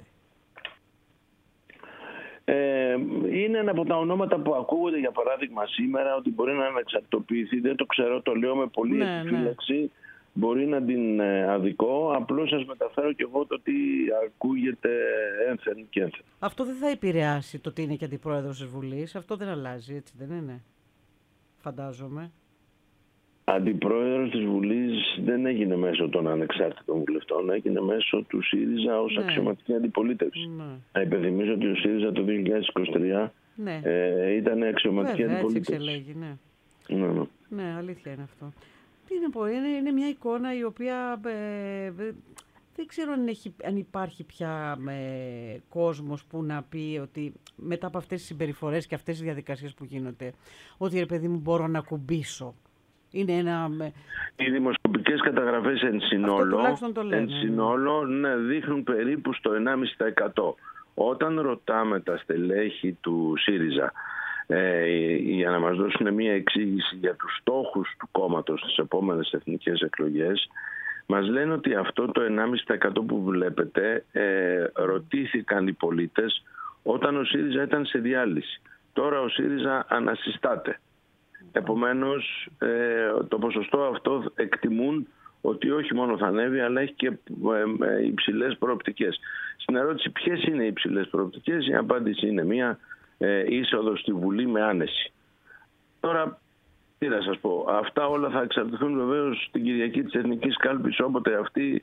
Είναι ένα από τα ονόματα που ακούγονται, για παράδειγμα σήμερα, ότι μπορεί να ανεξαρτητοποιηθεί. Δεν το ξέρω, το λέω με πολύ επιφύλαξη. Μπορεί να την αδικώ. Απλώς σας μεταφέρω και εγώ το ότι ακούγεται ένθεν και ένθεν. Αυτό δεν θα επηρεάσει το ότι είναι και αντιπρόεδρος της Βουλής. Αυτό δεν αλλάζει, έτσι δεν είναι? Φαντάζομαι. Αντιπρόεδρος της Βουλής δεν έγινε μέσω των ανεξάρτητων βουλευτών, έγινε μέσω του ΣΥΡΙΖΑ ως αξιωματική αντιπολίτευση. Να υπενθυμίσω ότι ο ΣΥΡΙΖΑ το 2023 ήταν αξιωματική αντιπολίτευση. Έτσι εξελέγει, ναι, αλήθεια είναι αυτό. Τι να πω, είναι μια εικόνα η οποία δεν ξέρω αν υπάρχει πια κόσμος που να πει ότι μετά από αυτές τις συμπεριφορές και αυτές τις διαδικασίες που γίνονται, ότι ρε παιδί μου μπορώ να κουμπίσω. Είναι Οι δημοσκοπικές καταγραφές εν συνόλο δείχνουν περίπου στο 1,5%. Όταν ρωτάμε τα στελέχη του ΣΥΡΙΖΑ για να μας δώσουν μια εξήγηση για τους στόχους του κόμματος στις επόμενες εθνικές εκλογές, μας λένε ότι αυτό το 1,5% που βλέπετε ρωτήθηκαν οι πολίτες όταν ο ΣΥΡΙΖΑ ήταν σε διάλυση. Τώρα ο ΣΥΡΙΖΑ ανασυστάται. Επομένως, το ποσοστό αυτό εκτιμούν ότι όχι μόνο θα ανέβει, αλλά έχει και υψηλές προοπτικές. Στην ερώτηση ποιες είναι οι υψηλές προοπτικές, η απάντηση είναι μία είσοδο στη Βουλή με άνεση. Τώρα, τι να σας πω, αυτά όλα θα εξαρτηθούν βεβαίως την Κυριακή της Εθνικής Κάλπης, όποτε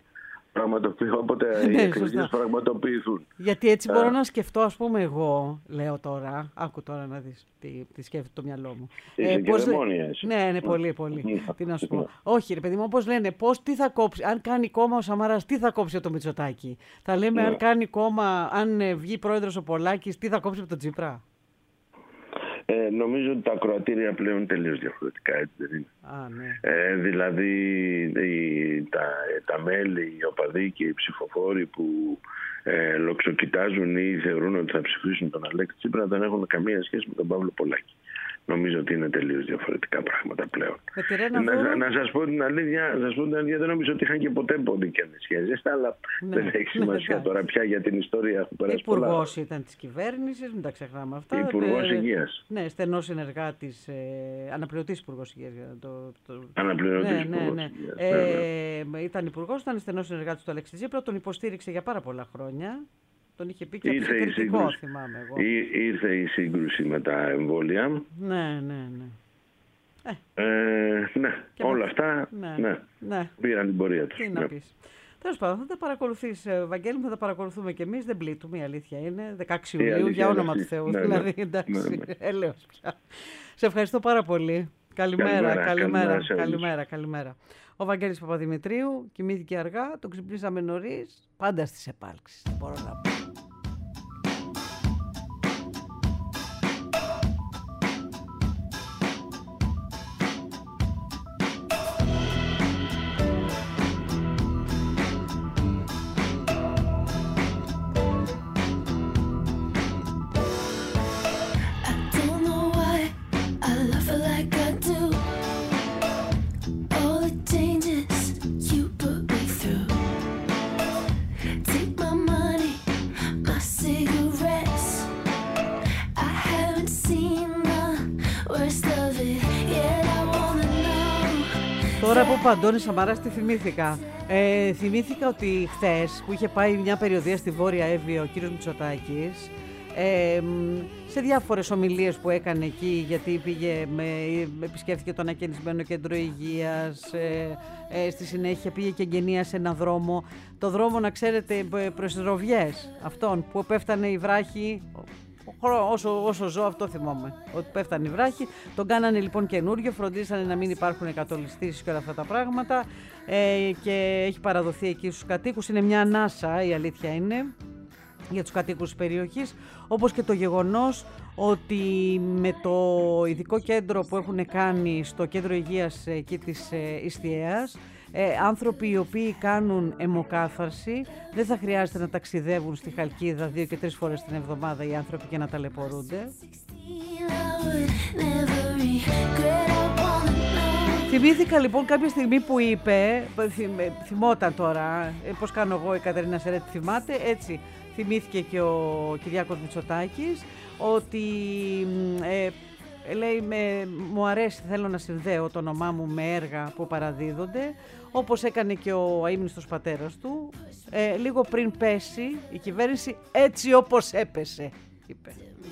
οι εκλογές πραγματοποιηθούν. Γιατί έτσι μπορώ να σκεφτώ, ας πούμε, εγώ, λέω τώρα, άκου τώρα να δεις τι σκέφτεται το μυαλό μου. Είσαι και δαιμόνια εσύ. Ναι, πολύ. Τι να σου πω. Όχι ρε παιδί μου, όπως λένε, τι θα κόψει, αν κάνει κόμμα ο Σαμαράς, τι θα κόψει από το Μητσοτάκη. Θα λέμε αν κάνει κόμμα, αν βγει πρόεδρος ο Πολάκης, τι θα κόψει από τον Τσίπρα. Νομίζω ότι τα ακροατήρια πλέον είναι τελείως διαφορετικά, έτσι δεν είναι? Δηλαδή τα μέλη, οι οπαδοί και οι ψηφοφόροι που λοξοκοιτάζουν ή θεωρούν ότι θα ψηφίσουν τον Αλέξη Τσίπρα δεν έχουν καμία σχέση με τον Παύλο Πολάκη. Νομίζω ότι είναι τελείως διαφορετικά πράγματα πλέον. Να σας πω την αλήθεια, δεν νομίζω ότι είχαν και ποτέ ποντικές σχέσεις, αλλά δεν έχει σημασία τώρα πια για την ιστορία. Έχουν περάσει Υπουργός ήταν της κυβέρνησης, μην τα ξεχνάμε αυτά. Υπουργός Υγείας. Ναι, στενός συνεργάτης, αναπληρωτής Υπουργός Υγείας. Αναπληρωτής Υπουργός Υγείας. Ήταν Υπουργός, ήταν στενός συνεργάτης του Αλέξη Τσίπρα, τον υποστήριξε για πάρα πολλά χρόνια. Τον είχε πει και κριτικό, θυμάμαι εγώ. Ήρθε η σύγκρουση με τα εμβόλια. Ναι. Όλα αυτά πήραν την πορεία τους. Τι να πεις. Τέλος πάντων, θα τα παρακολουθείς, Βαγγέλη μου, θα τα παρακολουθούμε κι εμείς. Δεν πλήττουμε, η αλήθεια είναι. 16 Ιουλίου, για όνομα του Θεού. Δηλαδή, εντάξει, έλεος πια. Σε ευχαριστώ πάρα πολύ. Καλημέρα. Ο Βαγγέλης Παπαδημητρίου κοιμήθηκε αργά, τον ξυπνήσαμε νωρίς, πάντα στις επάλξεις, μπορώ να πω. My Τώρα που Αντώνη Σαμαράς τι θυμήθηκα. Θυμήθηκα ότι χθες που είχε πάει μια περιοδεία στη Βόρεια Εύβοια ο κύριος Μητσοτάκης, σε διάφορες ομιλίες που έκανε εκεί, γιατί επισκέφθηκε το ανακαινισμένο κέντρο υγείας, στη συνέχεια πήγε και εγγενίασε ένα δρόμο. Το δρόμο, να ξέρετε, προς τις Ροβιές, αυτόν που πέφτανε οι βράχοι. Όσο ζω αυτό θυμόμαι, ότι πέφτανε οι βράχοι. Τον κάνανε λοιπόν καινούριο, φροντίσανε να μην υπάρχουν εκατολιστήσεις και όλα αυτά τα πράγματα, και έχει παραδοθεί εκεί στους κατοίκους. Είναι μια ανάσα, η αλήθεια είναι, για τους κατοίκους της περιοχής, όπως και το γεγονός ότι με το ειδικό κέντρο που έχουν κάνει στο κέντρο υγείας εκεί της Ιστιαίας, άνθρωποι οι οποίοι κάνουν αιμοκάθαρση δεν θα χρειάζεται να ταξιδεύουν στη Χαλκίδα 2 και 3 φορές την εβδομάδα οι άνθρωποι και να ταλαιπωρούνται. Θυμήθηκα λοιπόν κάποια στιγμή που είπε, θυμόταν τώρα, πώς κάνω εγώ, η Κατερίνα Σερέτη θυμάται, έτσι θυμήθηκε και ο Κυριάκος Μητσοτάκης, ότι λέει μου αρέσει, θέλω να συνδέω το όνομά μου με έργα που παραδίδονται, όπως έκανε και ο αείμνηστος πατέρας του, λίγο πριν πέσει η κυβέρνηση, έτσι όπως έπεσε, είπε.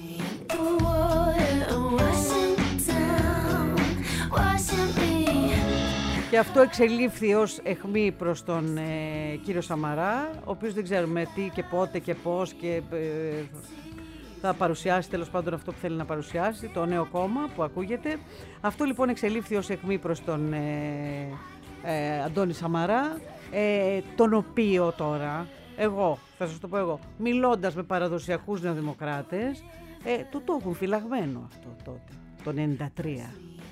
Και αυτό εξελίφθη ως αιχμή προς τον κύριο Σαμαρά, ο οποίος δεν ξέρουμε τι και πότε και πώς και θα παρουσιάσει τέλος πάντων αυτό που θέλει να παρουσιάσει, το νέο κόμμα που ακούγεται. Αυτό λοιπόν εξελίφθη ως αιχμή προς τον Αντώνη Σαμαρά, τον οποίο τώρα, εγώ, θα σας το πω εγώ, μιλώντας με παραδοσιακούς νεοδημοκράτες, του το έχουν φυλαγμένο αυτό τότε, το 93.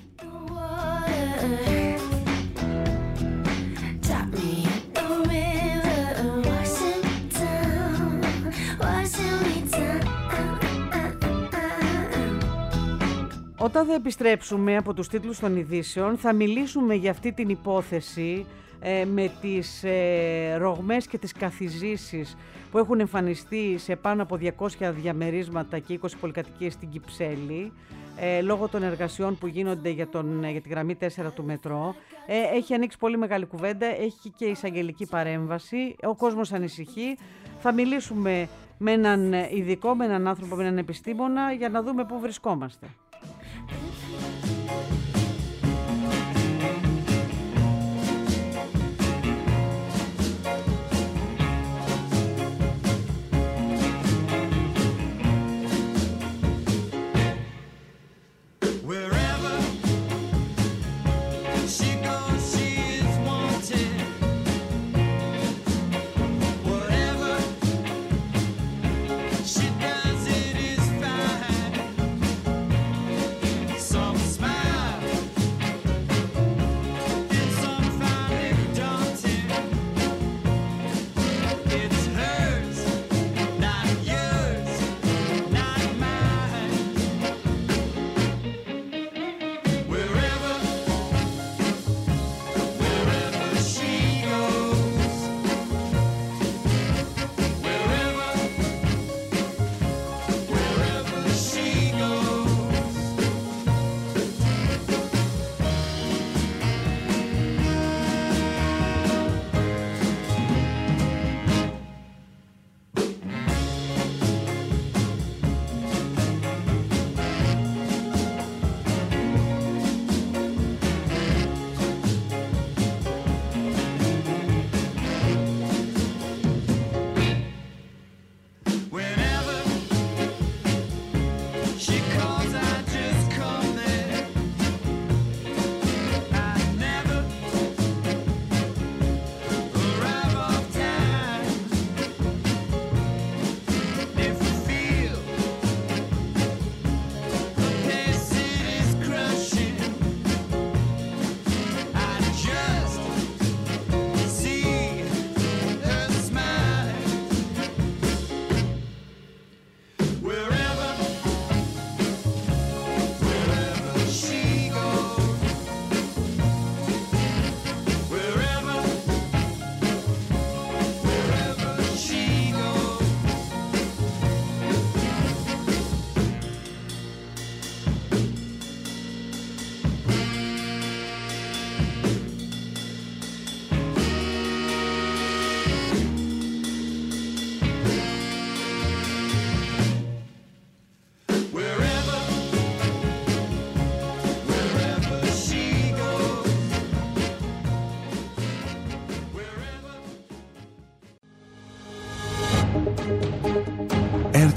Όταν θα επιστρέψουμε από τους τίτλους των ειδήσεων, θα μιλήσουμε για αυτή την υπόθεση με τις ρογμές και τις καθιζήσεις που έχουν εμφανιστεί σε πάνω από 200 διαμερίσματα και 20 πολυκατοικίες στην Κυψέλη, λόγω των εργασιών που γίνονται για τη γραμμή 4 του μετρό. Έχει ανοίξει πολύ μεγάλη κουβέντα, έχει και εισαγγελική παρέμβαση, ο κόσμος ανησυχεί. Θα μιλήσουμε με έναν ειδικό, με έναν άνθρωπο, με έναν επιστήμονα, για να δούμε πού βρισκόμαστε.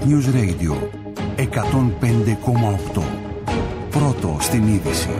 Net News Radio 105,8. Πρώτο στην είδηση.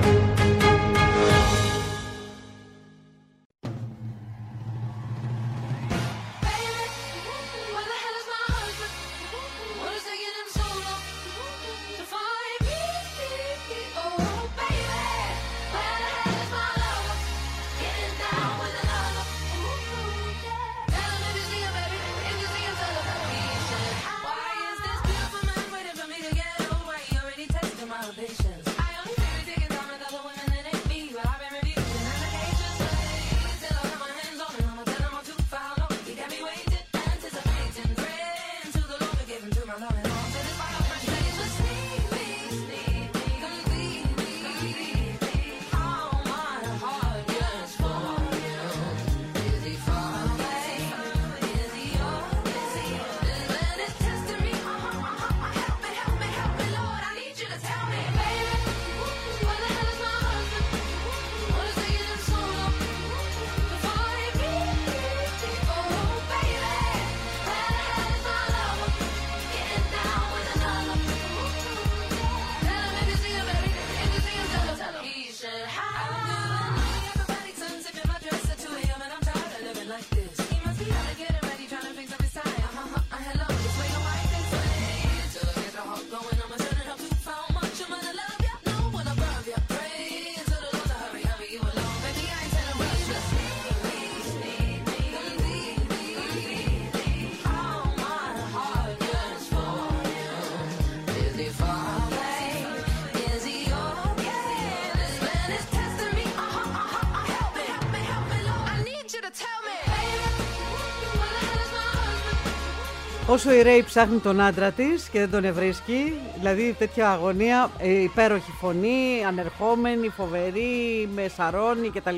Όσο η Ρέι ψάχνει τον άντρα της και δεν τον ευρίσκει, δηλαδή τέτοια αγωνία, υπέροχη φωνή, ανερχόμενη, φοβερή, με σαρώνει κτλ.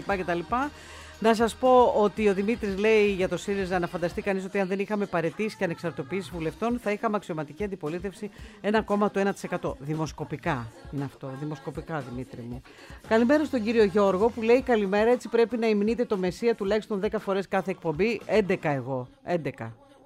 Να σας πω ότι ο Δημήτρης λέει για το ΣΥΡΙΖΑ να φανταστεί κανείς ότι αν δεν είχαμε παραιτήσεις και ανεξαρτοποιήσεις βουλευτών θα είχαμε αξιωματική αντιπολίτευση 1,1%. Δημοσκοπικά είναι αυτό, δημοσκοπικά Δημήτρη μου. Καλημέρα στον κύριο Γιώργο που λέει καλημέρα, έτσι πρέπει να υμνείτε το Μεσσία τουλάχιστον 10 φορές κάθε εκπομπή, 11 εγώ, 11.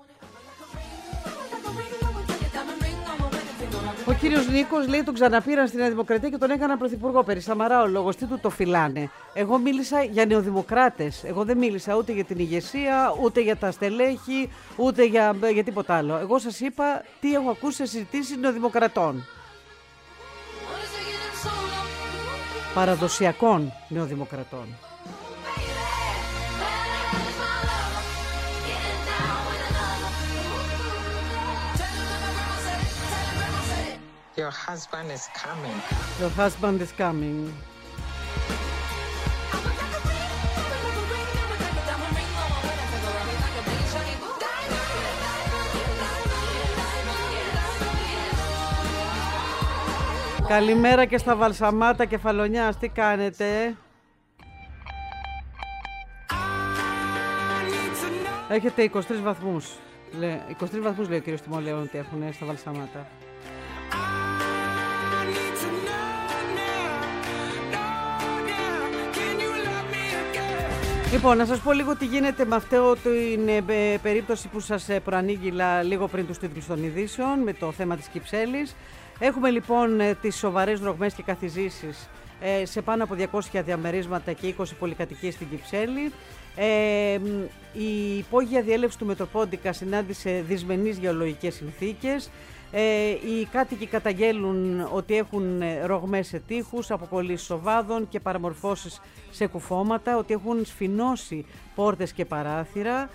Ο κύριος Νίκος λέει τον ξαναπήραν στη Νέα Δημοκρατία και τον έκαναν πρωθυπουργό. Περί Σαμαρά ο λόγος, τι του το φυλάνε. Εγώ μίλησα για νεοδημοκράτες. Εγώ δεν μίλησα ούτε για την ηγεσία, ούτε για τα στελέχη, ούτε για τίποτα άλλο. Εγώ σας είπα τι έχω ακούσει σε συζητήσεις νεοδημοκρατών. Παραδοσιακών νεοδημοκρατών. Your husband is coming. Your husband is coming. Καλημέρα και στα Βαλσαμάτα Κεφαλονιάς, τι κάνετε? Έχετε 23 βαθμούς. 23 βαθμούς λέει ο κύριος Τιμολέων ότι έχουν στα Βαλσαμάτα. Λοιπόν, να σας πω λίγο τι γίνεται με αυτό την περίπτωση που σας προανήγγειλα λίγο πριν τους τίτλους των ειδήσεων με το θέμα της Κυψέλης. Έχουμε λοιπόν τις σοβαρές ρογμές και καθιζήσεις σε πάνω από 200 διαμερίσματα και 20 πολυκατοικίες στην Κυψέλη. Η υπόγεια διέλευση του Μετροπόντικα συνάντησε δυσμενείς γεωλογικές συνθήκες. Οι κάτοικοι καταγγέλουν ότι έχουν ρογμές σε τοίχους, αποκολλήσεις οβάδων και παραμορφώσεις σε κουφώματα, ότι έχουν σφινώσει πόρτες και παράθυρα.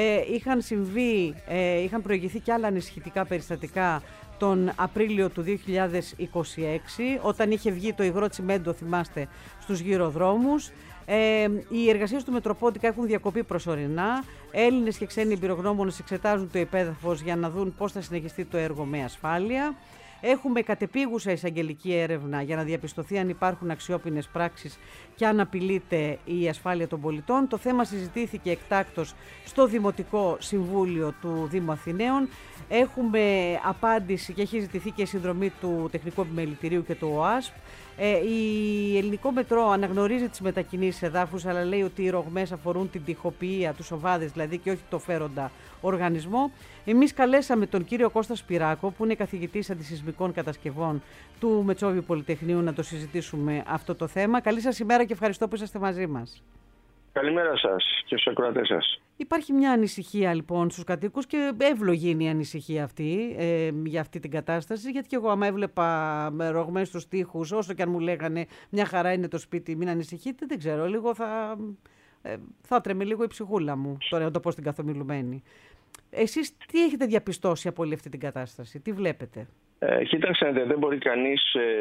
Είχαν προηγηθεί και άλλα ανησυχητικά περιστατικά τον Απρίλιο του 2026, όταν είχε βγει το υγρό τσιμέντο, θυμάστε, στους γυροδρόμους. Οι εργασίες του Μετροπόντικα έχουν διακοπεί προσωρινά. Έλληνες και ξένοι εμπειρογνώμονες εξετάζουν το υπέδαφος για να δουν πώς θα συνεχιστεί το έργο με ασφάλεια. Έχουμε κατεπίγουσα εισαγγελική έρευνα για να διαπιστωθεί αν υπάρχουν αξιόπινες πράξεις και αν απειλείται η ασφάλεια των πολιτών. Το θέμα συζητήθηκε εκτάκτως στο Δημοτικό Συμβούλιο του Δήμου Αθηναίων. Έχουμε απάντηση και έχει ζητηθεί και συνδρομή του Τεχνικού Επιμελητηρίου και του ΟΑΣΠ. Η Ελληνικό Μετρό αναγνωρίζει τις μετακινήσεις εδάφους, αλλά λέει ότι οι ρογμές αφορούν την τοιχοποιία, τους οβάδες δηλαδή, και όχι το φέροντα οργανισμό. Εμείς καλέσαμε τον κύριο Κώστα Σπυράκο, που είναι καθηγητής αντισυσμικών κατασκευών του Μετσόβιου Πολυτεχνείου, να το συζητήσουμε αυτό το θέμα. Καλή σας ημέρα και ευχαριστώ που είσαστε μαζί μας. Καλημέρα σας και στους ακροατές σας. Υπάρχει μια ανησυχία λοιπόν στους κατοίκους και εύλογη είναι η ανησυχία αυτή για αυτή την κατάσταση, γιατί και εγώ άμα έβλεπα ρογμές στους τοίχους, όσο και αν μου λέγανε μια χαρά είναι το σπίτι, μην ανησυχείτε, δεν ξέρω, λίγο θα τρέμε λίγο η ψυχούλα μου, τώρα να το πω στην καθομιλουμένη. Εσείς τι έχετε διαπιστώσει από όλη αυτή την κατάσταση, τι βλέπετε? Κοίταξε, δεν μπορεί κανείς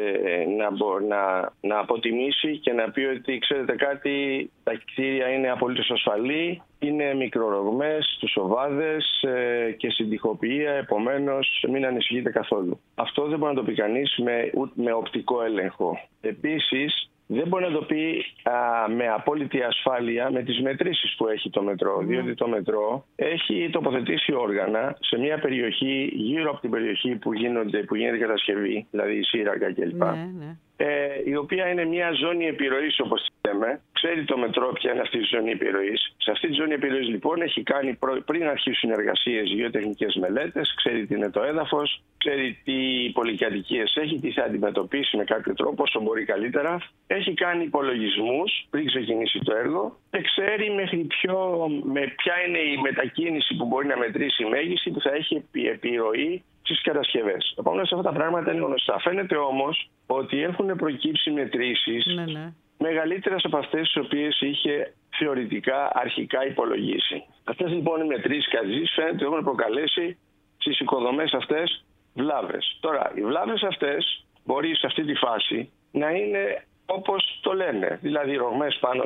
να αποτιμήσει και να πει ότι ξέρετε κάτι, τα κτίρια είναι απολύτως ασφαλή, είναι μικρορογμές, τους οβάδες και στην τοιχοποιία, επομένως μην ανησυχείτε καθόλου. Αυτό δεν μπορεί να το πει κανείς με οπτικό έλεγχο. Επίσης, δεν μπορεί να το πει με απόλυτη ασφάλεια με τις μετρήσεις που έχει το μετρό. Διότι το μετρό έχει τοποθετήσει όργανα σε μια περιοχή γύρω από την περιοχή που γίνεται κατασκευή, δηλαδή η Σύραγγα κλπ. Η οποία είναι μια ζώνη επιρροής, όπως λέμε. Ξέρει το μετρό ποια είναι αυτή η ζώνη επιρροής. Σε αυτή τη ζώνη επιρροής λοιπόν έχει κάνει πριν αρχίσουν εργασίες γεωτεχνικές μελέτες, ξέρει τι είναι το έδαφος, ξέρει τι πολυκατοικίες έχει, τι θα αντιμετωπίσει με κάποιο τρόπο όσο μπορεί καλύτερα. Έχει κάνει υπολογισμούς πριν ξεκινήσει το έργο και ξέρει με ποια είναι η μετακίνηση που μπορεί να μετρήσει η μέγιστη που θα έχει επιρροή στις κατασκευές. Επομένως αυτά τα πράγματα είναι γνωστά. Φαίνεται όμως ότι έχουν προκύψει μετρήσεις μεγαλύτερες από αυτές τις οποίες είχε θεωρητικά αρχικά υπολογίσει. Αυτές λοιπόν οι μετρήσεις κατζής φαίνεται ότι έχουν προκαλέσει στις οικοδομές αυτές βλάβες. Τώρα, οι βλάβες αυτές μπορεί σε αυτή τη φάση να είναι όπως το λένε, δηλαδή ρογμές πάνω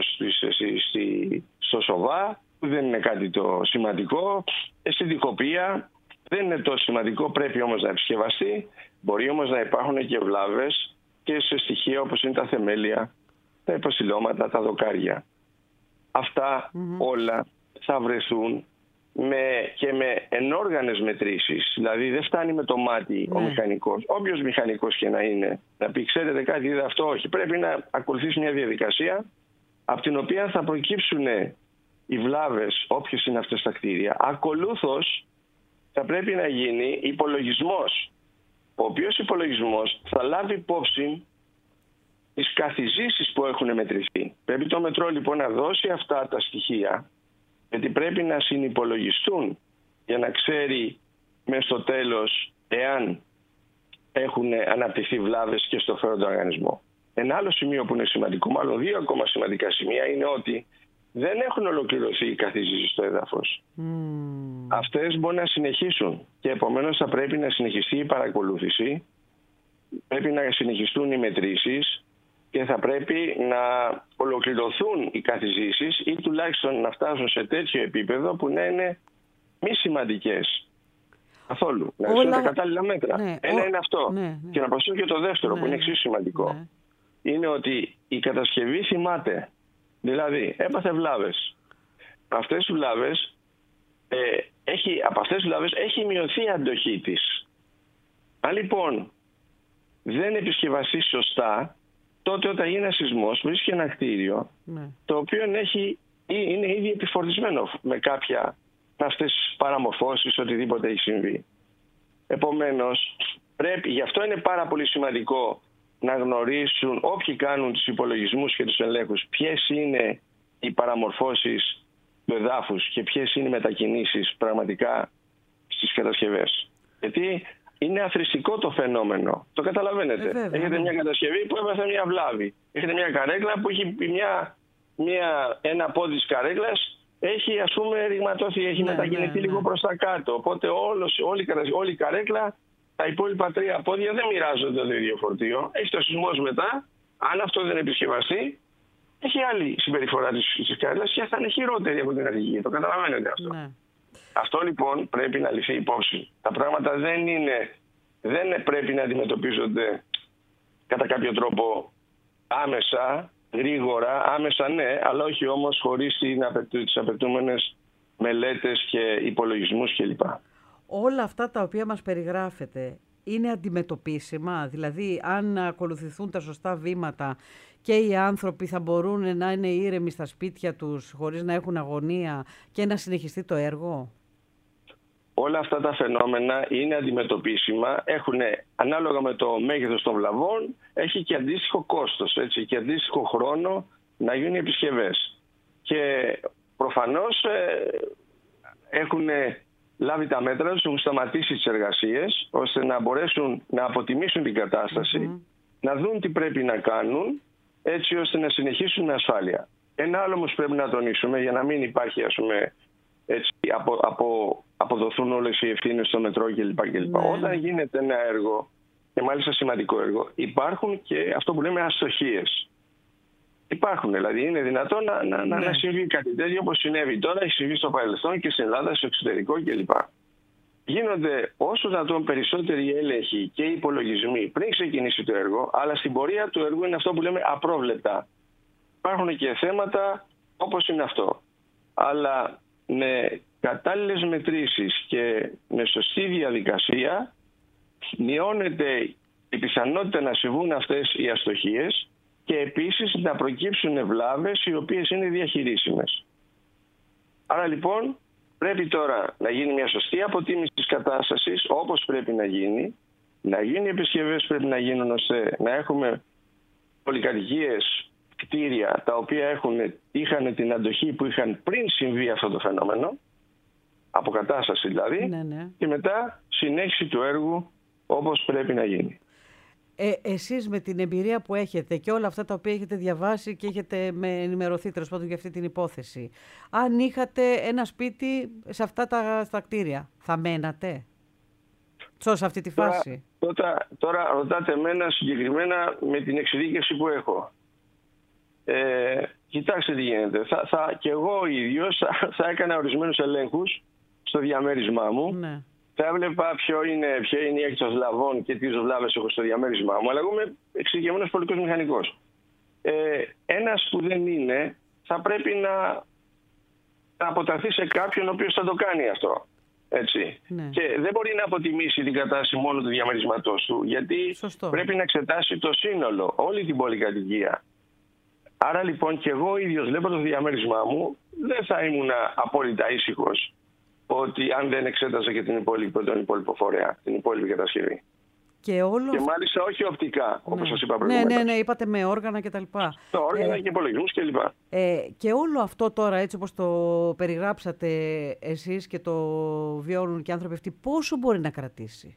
στο σοβά, που δεν είναι κάτι το σημαντικό, στην τοιχοποιία δεν είναι τόσο σημαντικό, πρέπει όμως να επισκευαστεί. Μπορεί όμως να υπάρχουν και βλάβες και σε στοιχεία όπως είναι τα θεμέλια, τα υποστηλώματα, τα δοκάρια. Αυτά όλα θα βρεθούν και με ενόργανες μετρήσεις. Δηλαδή δεν φτάνει με το μάτι ο μηχανικός, όποιος μηχανικός και να είναι, να πει ξέρετε κάτι, είδε αυτό, όχι. Πρέπει να ακολουθήσει μια διαδικασία από την οποία θα προκύψουν οι βλάβες, όποιες είναι αυτές τα κτίρια. Ακολούθως θα πρέπει να γίνει υπολογισμός, ο οποίος υπολογισμός θα λάβει υπόψη τις καθιζήσεις που έχουν μετρηθεί. Πρέπει το μετρό λοιπόν να δώσει αυτά τα στοιχεία, γιατί πρέπει να συνυπολογιστούν για να ξέρει μες στο τέλος εάν έχουν αναπτυχθεί βλάβες και στο φέροντα οργανισμό. Ένα άλλο σημείο που είναι σημαντικό, μάλλον δύο ακόμα σημαντικά σημεία, είναι ότι δεν έχουν ολοκληρωθεί οι καθιζήσεις στο έδαφος. Αυτές μπορεί να συνεχίσουν και επομένως θα πρέπει να συνεχιστεί η παρακολούθηση, πρέπει να συνεχιστούν οι μετρήσεις και θα πρέπει να ολοκληρωθούν οι καθιζήσεις ή τουλάχιστον να φτάσουν σε τέτοιο επίπεδο που να είναι μη σημαντικές καθόλου. Να είναι τα κατάλληλα μέτρα. Ένα είναι αυτό. Και να προσθέσω και το δεύτερο που είναι εξίσου σημαντικό. Είναι ότι η κατασκευή θυμάται. Δηλαδή έπαθε βλάβες. Αυτές τις βλάβες από αυτές τις βλάβες έχει μειωθεί η αντοχή της. Αν λοιπόν δεν επισκευαστεί σωστά, τότε όταν γίνει ένα σεισμός βρίσκει ένα κτίριο το οποίο είναι ήδη επιφορτισμένο με κάποια αυτές τις παραμορφώσεις, οτιδήποτε έχει συμβεί. Επομένως, γι' αυτό είναι πάρα πολύ σημαντικό να γνωρίσουν όποιοι κάνουν τους υπολογισμούς και τους ελέγχους ποιες είναι οι παραμορφώσεις του εδάφους και ποιες είναι οι μετακινήσεις πραγματικά στις κατασκευές. Γιατί είναι αθροιστικό το φαινόμενο. Το καταλαβαίνετε. Έχετε μια κατασκευή που έβαθε μια βλάβη. Έχετε μια καρέκλα που έχει ένα πόδι της καρέκλας έχει ας πούμε ρηγματώθει, έχει μετακινηθεί λίγο προς τα κάτω. Οπότε όλη η καρέκλα, τα υπόλοιπα τρία πόδια δεν μοιράζονται το ίδιο φορτίο. Έχει το σεισμός μετά. Αν αυτό δεν επισκευαστεί, έχει άλλη συμπεριφορά της καρέκλας και θα είναι χειρότερη από την αρχική. Το καταλαβαίνετε αυτό. Αυτό λοιπόν πρέπει να ληφθεί υπόψη. Τα πράγματα δεν είναι δεν πρέπει να αντιμετωπίζονται κατά κάποιο τρόπο άμεσα, γρήγορα, άμεσα ναι, αλλά όχι όμως χωρίς τις απαιτούμενες μελέτες και υπολογισμούς κλπ. Όλα αυτά τα οποία μας περιγράφετε είναι αντιμετωπίσιμα, δηλαδή αν ακολουθηθούν τα σωστά βήματα και οι άνθρωποι θα μπορούν να είναι ήρεμοι στα σπίτια τους χωρίς να έχουν αγωνία και να συνεχιστεί το έργο? Όλα αυτά τα φαινόμενα είναι αντιμετωπίσιμα, έχουν ανάλογα με το μέγεθος των βλαβών, έχει και αντίστοιχο κόστος, έτσι, και αντίστοιχο χρόνο να γίνουν οι επισκευές. Και προφανώς έχουν λάβει τα μέτρα τους, έχουν σταματήσει τις εργασίες, ώστε να μπορέσουν να αποτιμήσουν την κατάσταση, να δουν τι πρέπει να κάνουν, έτσι ώστε να συνεχίσουν με ασφάλεια. Ένα άλλο όμως πρέπει να τονίσουμε, για να μην υπάρχει, ας πούμε, έτσι, αποδοθούν όλες οι ευθύνες στο μετρό κλπ. Όταν γίνεται ένα έργο, και μάλιστα σημαντικό έργο, υπάρχουν και αυτό που λέμε αστοχίες. Υπάρχουν, δηλαδή είναι δυνατόν να συμβεί κάτι τέτοιο όπως συνέβη τώρα, έχει συμβεί στο παρελθόν και στην Ελλάδα, στο εξωτερικό κλπ. Γίνονται όσο δυνατόν περισσότεροι έλεγχοι και υπολογισμοί πριν ξεκινήσει το έργο, αλλά στην πορεία του έργου είναι αυτό που λέμε απρόβλεπτα. Υπάρχουν και θέματα όπως είναι αυτό. Αλλά με κατάλληλες μετρήσεις και με σωστή διαδικασία μειώνεται η πιθανότητα να συμβούν αυτές οι αστοχίες και επίσης να προκύψουν βλάβες οι οποίες είναι διαχειρίσιμες. Άρα λοιπόν πρέπει τώρα να γίνει μια σωστή αποτίμηση της κατάστασης όπως πρέπει να γίνει οι επισκευές πρέπει να γίνουν ώστε να έχουμε πολυκατοικίες, κτίρια τα οποία είχαν την αντοχή που είχαν πριν συμβεί αυτό το φαινόμενο, αποκατάσταση δηλαδή, και μετά συνέχιση του έργου όπως πρέπει να γίνει. Εσείς με την εμπειρία που έχετε και όλα αυτά τα οποία έχετε διαβάσει και έχετε ενημερωθεί τέλος πάντων για αυτή την υπόθεση, αν είχατε ένα σπίτι σε αυτά τα κτίρια, θα μένατε σε αυτή τη φάση? Τώρα ρωτάτε εμένα συγκεκριμένα με την εξειδίκευση που έχω. Κοιτάξτε τι γίνεται. Και εγώ ίδιος θα έκανα ορισμένους ελέγχους στο διαμέρισμά μου. Ναι. Θα έβλεπα ποια είναι η έκτος βλαβών και τι βλάβες έχω στο διαμέρισμά μου. Αλλά εγώ είμαι εξειδικευμένος πολικός μηχανικός. Ένας που δεν είναι θα πρέπει να αποταθεί σε κάποιον ο οποίος θα το κάνει αυτό. Έτσι. Ναι. Και δεν μπορεί να αποτιμήσει την κατάσταση μόνο του διαμερισματός του, γιατί πρέπει να εξετάσει το σύνολο, όλη την πολυκατοικία. Άρα λοιπόν και εγώ ίδιος βλέπω το διαμέρισμά μου, δεν θα ήμουν απόλυτα ήσυχος ότι αν δεν εξέταζα και τον υπόλοιπο φορέα, την υπόλοιπη κατασκευή. Και μάλιστα όχι οπτικά, όπως σας είπα προηγουμένως. Ναι, είπατε με όργανα κτλ. Το όργανα και υπολογισμούς κλπ. Και όλο αυτό τώρα, έτσι όπως το περιγράψατε εσείς και το βιώνουν και οι άνθρωποι αυτοί, πόσο μπορεί να κρατήσει?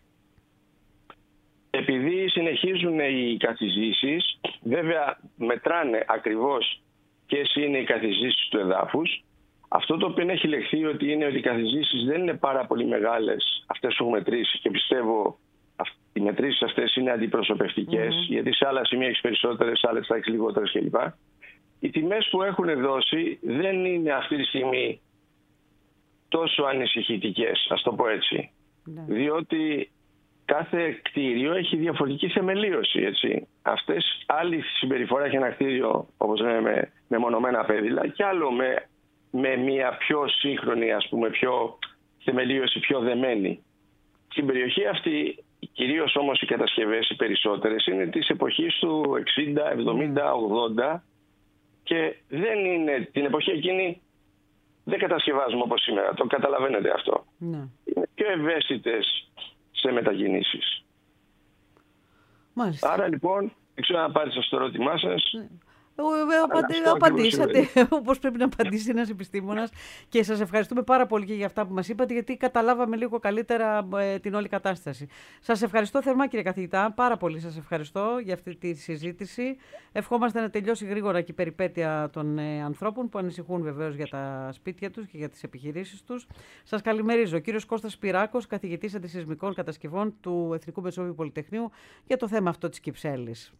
Επειδή συνεχίζουν οι καθιζήσεις, βέβαια μετράνε ακριβώς ποιες είναι οι καθιζήσεις του εδάφους. Αυτό το οποίο έχει λεχθεί ότι είναι ότι οι καθιζήσεις δεν είναι πάρα πολύ μεγάλες αυτές που έχουν μετρήσει, και πιστεύω οι μετρήσεις αυτές είναι αντιπροσωπευτικές, γιατί σε άλλα σημεία έχεις περισσότερες, σε άλλες θα έχεις λιγότερες κλπ. Οι τιμές που έχουν δώσει δεν είναι αυτή τη στιγμή τόσο ανησυχητικές, ας το πω έτσι. Διότι κάθε κτίριο έχει διαφορετική θεμελίωση, έτσι. Αυτές άλλη συμπεριφορά έχει ένα κτίριο, όπως λέμε, με μονομένα πέδιλα, και άλλο με μια πιο σύγχρονη, ας πούμε, πιο θεμελίωση, πιο δεμένη. Στην περιοχή αυτή, κυρίως όμως οι κατασκευές οι περισσότερες είναι της εποχής του 60, 70, 80 και δεν είναι, την εποχή εκείνη δεν κατασκευάζουμε όπως σήμερα, το καταλαβαίνετε αυτό. Ναι. Είναι πιο ευαίσθητες σε μετακινήσεις. Μάλιστα. Άρα λοιπόν, δεν ξέρω αν απάντησα στο ερώτημά σας. Ναι. Απαντήσατε όπως πρέπει να απαντήσει ένας επιστήμονας, και σας ευχαριστούμε πάρα πολύ και για αυτά που μας είπατε, γιατί καταλάβαμε λίγο καλύτερα την όλη κατάσταση. Σας ευχαριστώ θερμά, κύριε καθηγητά, πάρα πολύ σας ευχαριστώ για αυτή τη συζήτηση. Ευχόμαστε να τελειώσει γρήγορα και η περιπέτεια των ανθρώπων που ανησυχούν βεβαίως για τα σπίτια τους και για τις επιχειρήσεις τους. Σας καλημερίζω. Ο κύριος Κώστας Σπυράκος, καθηγητής αντισεισμικών κατασκευών του Εθνικού Μεσόβιου Πολυτεχνείου, για το θέμα αυτό της Κυψέλης.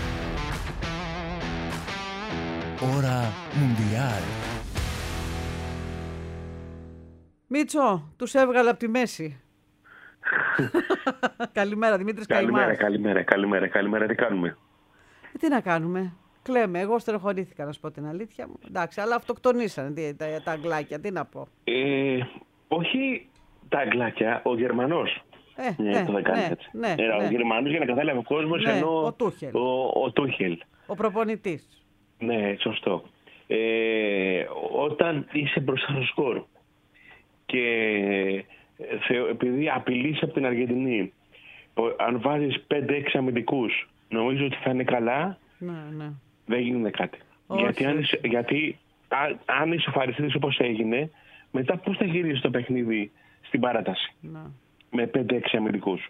Ώρα Μουντιάλ. Μίτσο, τους έβγαλα από τη μέση. Καλημέρα, Δημήτρης Καϊμάς. Καλημέρα. Τι κάνουμε? Τι να κάνουμε. Κλαίμε. Εγώ στενοχωρήθηκα, να σου πω την αλήθεια μου. Εντάξει, αλλά αυτοκτονήσανε τα αγγλάκια. Τι να πω. Όχι τα αγγλάκια, ο Γερμανός. Ο Γερμανός, για να καταλάβει ο κόσμος, ενώ ο Τούχελ. Ο προπονητής. Ναι, σωστό. Όταν είσαι μπροστά στο σκορ και επειδή απειλείς από την Αργεντινή, αν βάζεις 5-6 αμυντικούς, νομίζω ότι θα είναι καλά. Ναι. Δεν γίνεται κάτι. Γιατί αν ισοφαριστείς όπως έγινε, μετά πώς θα γυρίσει το παιχνίδι στην παράταση με 5-6 αμυντικούς.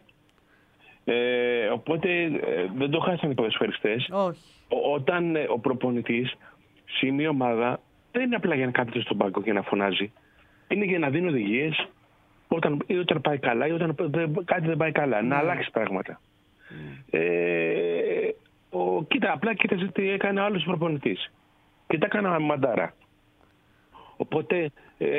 Οπότε δεν το χάσαν οι ποδοσφαιριστές. Όταν ο προπονητής σε μια ομάδα δεν είναι απλά για να κάθεται στον πάγκο και να φωνάζει. Είναι για να δίνει οδηγίες όταν πάει καλά ή όταν κάτι δεν πάει καλά. Να αλλάξει πράγματα. Απλά κοίταζε τι έκανε ο άλλος προπονητής. Και τα έκανα μαντάρα. Οπότε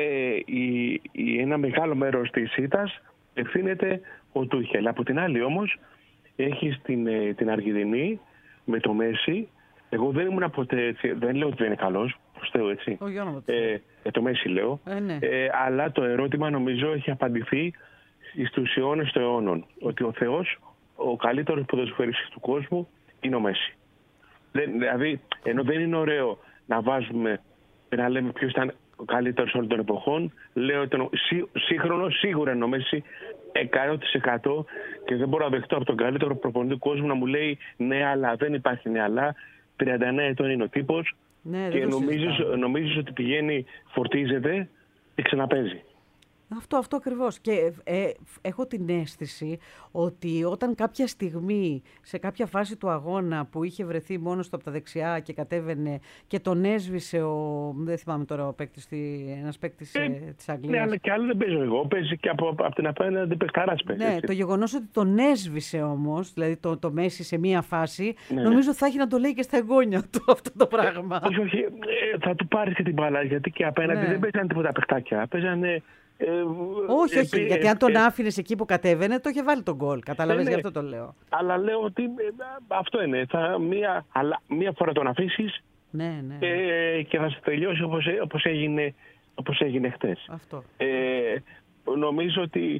ένα μεγάλο μέρος της ήττας ευθύνεται ο Τούχελ. Από την άλλη όμως έχεις την Αργεντινή με το Μέση. Εγώ δεν ήμουν ποτέ έτσι, δεν λέω ότι δεν είναι καλός, προς Θεού, έτσι. Το Μέση λέω. Ναι. Αλλά το ερώτημα νομίζω έχει απαντηθεί στους αιώνες των αιώνων. Ότι ο Θεός, ο καλύτερος ποδοσφαιριστής του κόσμου, είναι ο Μέση. Δηλαδή, ενώ δεν είναι ωραίο να βάζουμε, να λέμε ποιος ήταν ο καλύτερος όλων των εποχών, λέω ότι σύγχρονο σίγουρα είναι ο Μέση 100% και δεν μπορώ να δεχτώ από τον καλύτερο προπονητή του κόσμου να μου λέει ναι, αλλά δεν υπάρχει ναι, αλλά 39 ετών είναι ο τύπος και νομίζεις ότι πηγαίνει, φορτίζεται και ξαναπέζει. Αυτό ακριβώς. Και έχω την αίσθηση ότι όταν κάποια στιγμή, σε κάποια φάση του αγώνα που είχε βρεθεί μόνος του από τα δεξιά και κατέβαινε και τον έσβησε δεν θυμάμαι τώρα ο παίκτης, ένας παίκτης της Αγγλίας. Ναι, αλλά και άλλο δεν παίζω εγώ. Παίζει και από την απέναντι παιχταράς παίζει. Ναι, το γεγονός ότι τον έσβησε όμως, δηλαδή το Μέση σε μία φάση, νομίζω θα έχει να το λέει και στα εγγόνια του αυτό το πράγμα. Όχι, θα του πάρει και την μπάλα, γιατί και απέναντι δεν παίζανε τίποτα παιχτάκια. Παίζανε. Όχι, γιατί αν τον άφηνες εκεί που κατέβαινε, το είχε βάλει τον γκολ. Κατάλαβες, γι' αυτό το λέω. Αλλά λέω ότι αυτό είναι. Μία φορά τον αφήσεις και θα σε τελειώσει όπως έγινε χτες. Νομίζω ότι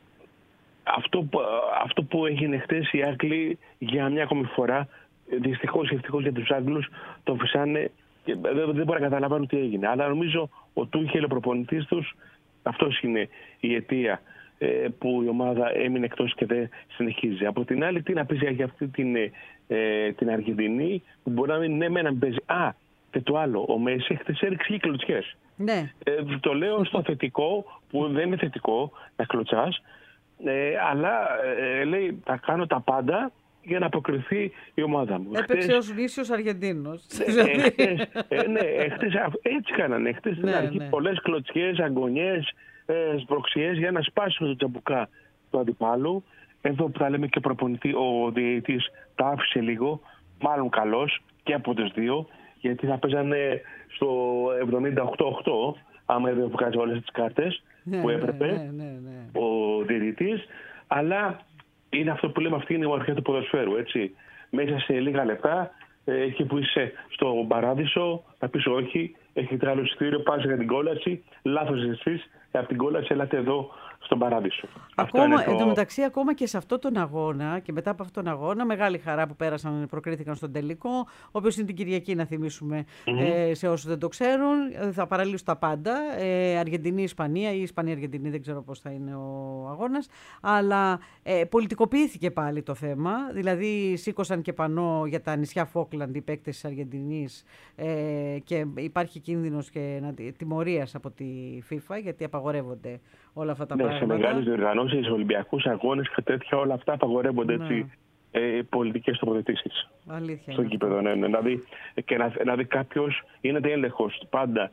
αυτό που έγινε χτες οι Άγγλοι για μια ακόμη φορά, δυστυχώς για τους Άγγλους, το φυσάνε και δεν μπορεί να καταλαβαίνουν τι έγινε. Αλλά νομίζω ο Τούχελ, ο προπονητής τους, αυτός είναι η αιτία που η ομάδα έμεινε εκτός και δεν συνεχίζει. Από την άλλη, τι να πεις για αυτή την Αργεντινή, που μπορεί να μην παίζει. Και το άλλο, ο Μέση χθες έριξε και κλωτσιές. Ναι. Το λέω στο θετικό, που δεν είναι θετικό να κλωτσάς, αλλά λέει θα κάνω τα πάντα για να αποκριθεί η ομάδα μου. Έπαιξε ως γνήσιος Αργεντίνος. Χτες έτσι κάνανε. Χτες στην αρχή πολλές κλωτσιές, αγωνιές, σπροξιές για να σπάσει το τζαμπουκά του αντιπάλου. Εδώ που θα λέμε και προπονητή, ο διαιτητής τα άφησε λίγο, μάλλον καλός και από τους δύο, γιατί θα παίζανε στο 78-8, άμα δεν βγάζει όλες τις κάρτες που έπρεπε ο διαιτητής, αλλά είναι αυτό που λέμε, αυτή είναι η ομορφιά του ποδοσφαίρου, έτσι. Μέσα σε λίγα λεπτά, εκεί που είσαι στο παράδεισο, θα πεις όχι, έχετε άλλο εισιτήριο, πας για την κόλαση, λάθος εσείς, από την κόλαση έλατε εδώ στον παράδεισο. Εν τω μεταξύ, ακόμα και σε αυτόν τον αγώνα και μετά από αυτόν τον αγώνα, μεγάλη χαρά που πέρασαν, προκρίθηκαν στον τελικό, ο οποίος είναι την Κυριακή, να θυμίσουμε σε όσους δεν το ξέρουν. Θα παραλύσουν τα πάντα. Αργεντινή-Ισπανία ή Ισπανία-Αργεντινή, δεν ξέρω πώς θα είναι ο αγώνας. Αλλά πολιτικοποιήθηκε πάλι το θέμα. Δηλαδή, σήκωσαν και πανό για τα νησιά Φόκλαντ οι παίκτες της Αργεντινής και υπάρχει κίνδυνος και τιμωρίας από τη FIFA, γιατί απαγορεύονται όλα αυτά τα πράγματα. Σε μεγάλες διοργανώσεις, Ολυμπιακούς αγώνες και τέτοια, όλα αυτά απαγορεύονται έτσι, πολιτικές τοποθετήσεις. Αλήθεια. Στο γήπεδο, δηλαδή κάποιος γίνεται έλεγχος πάντα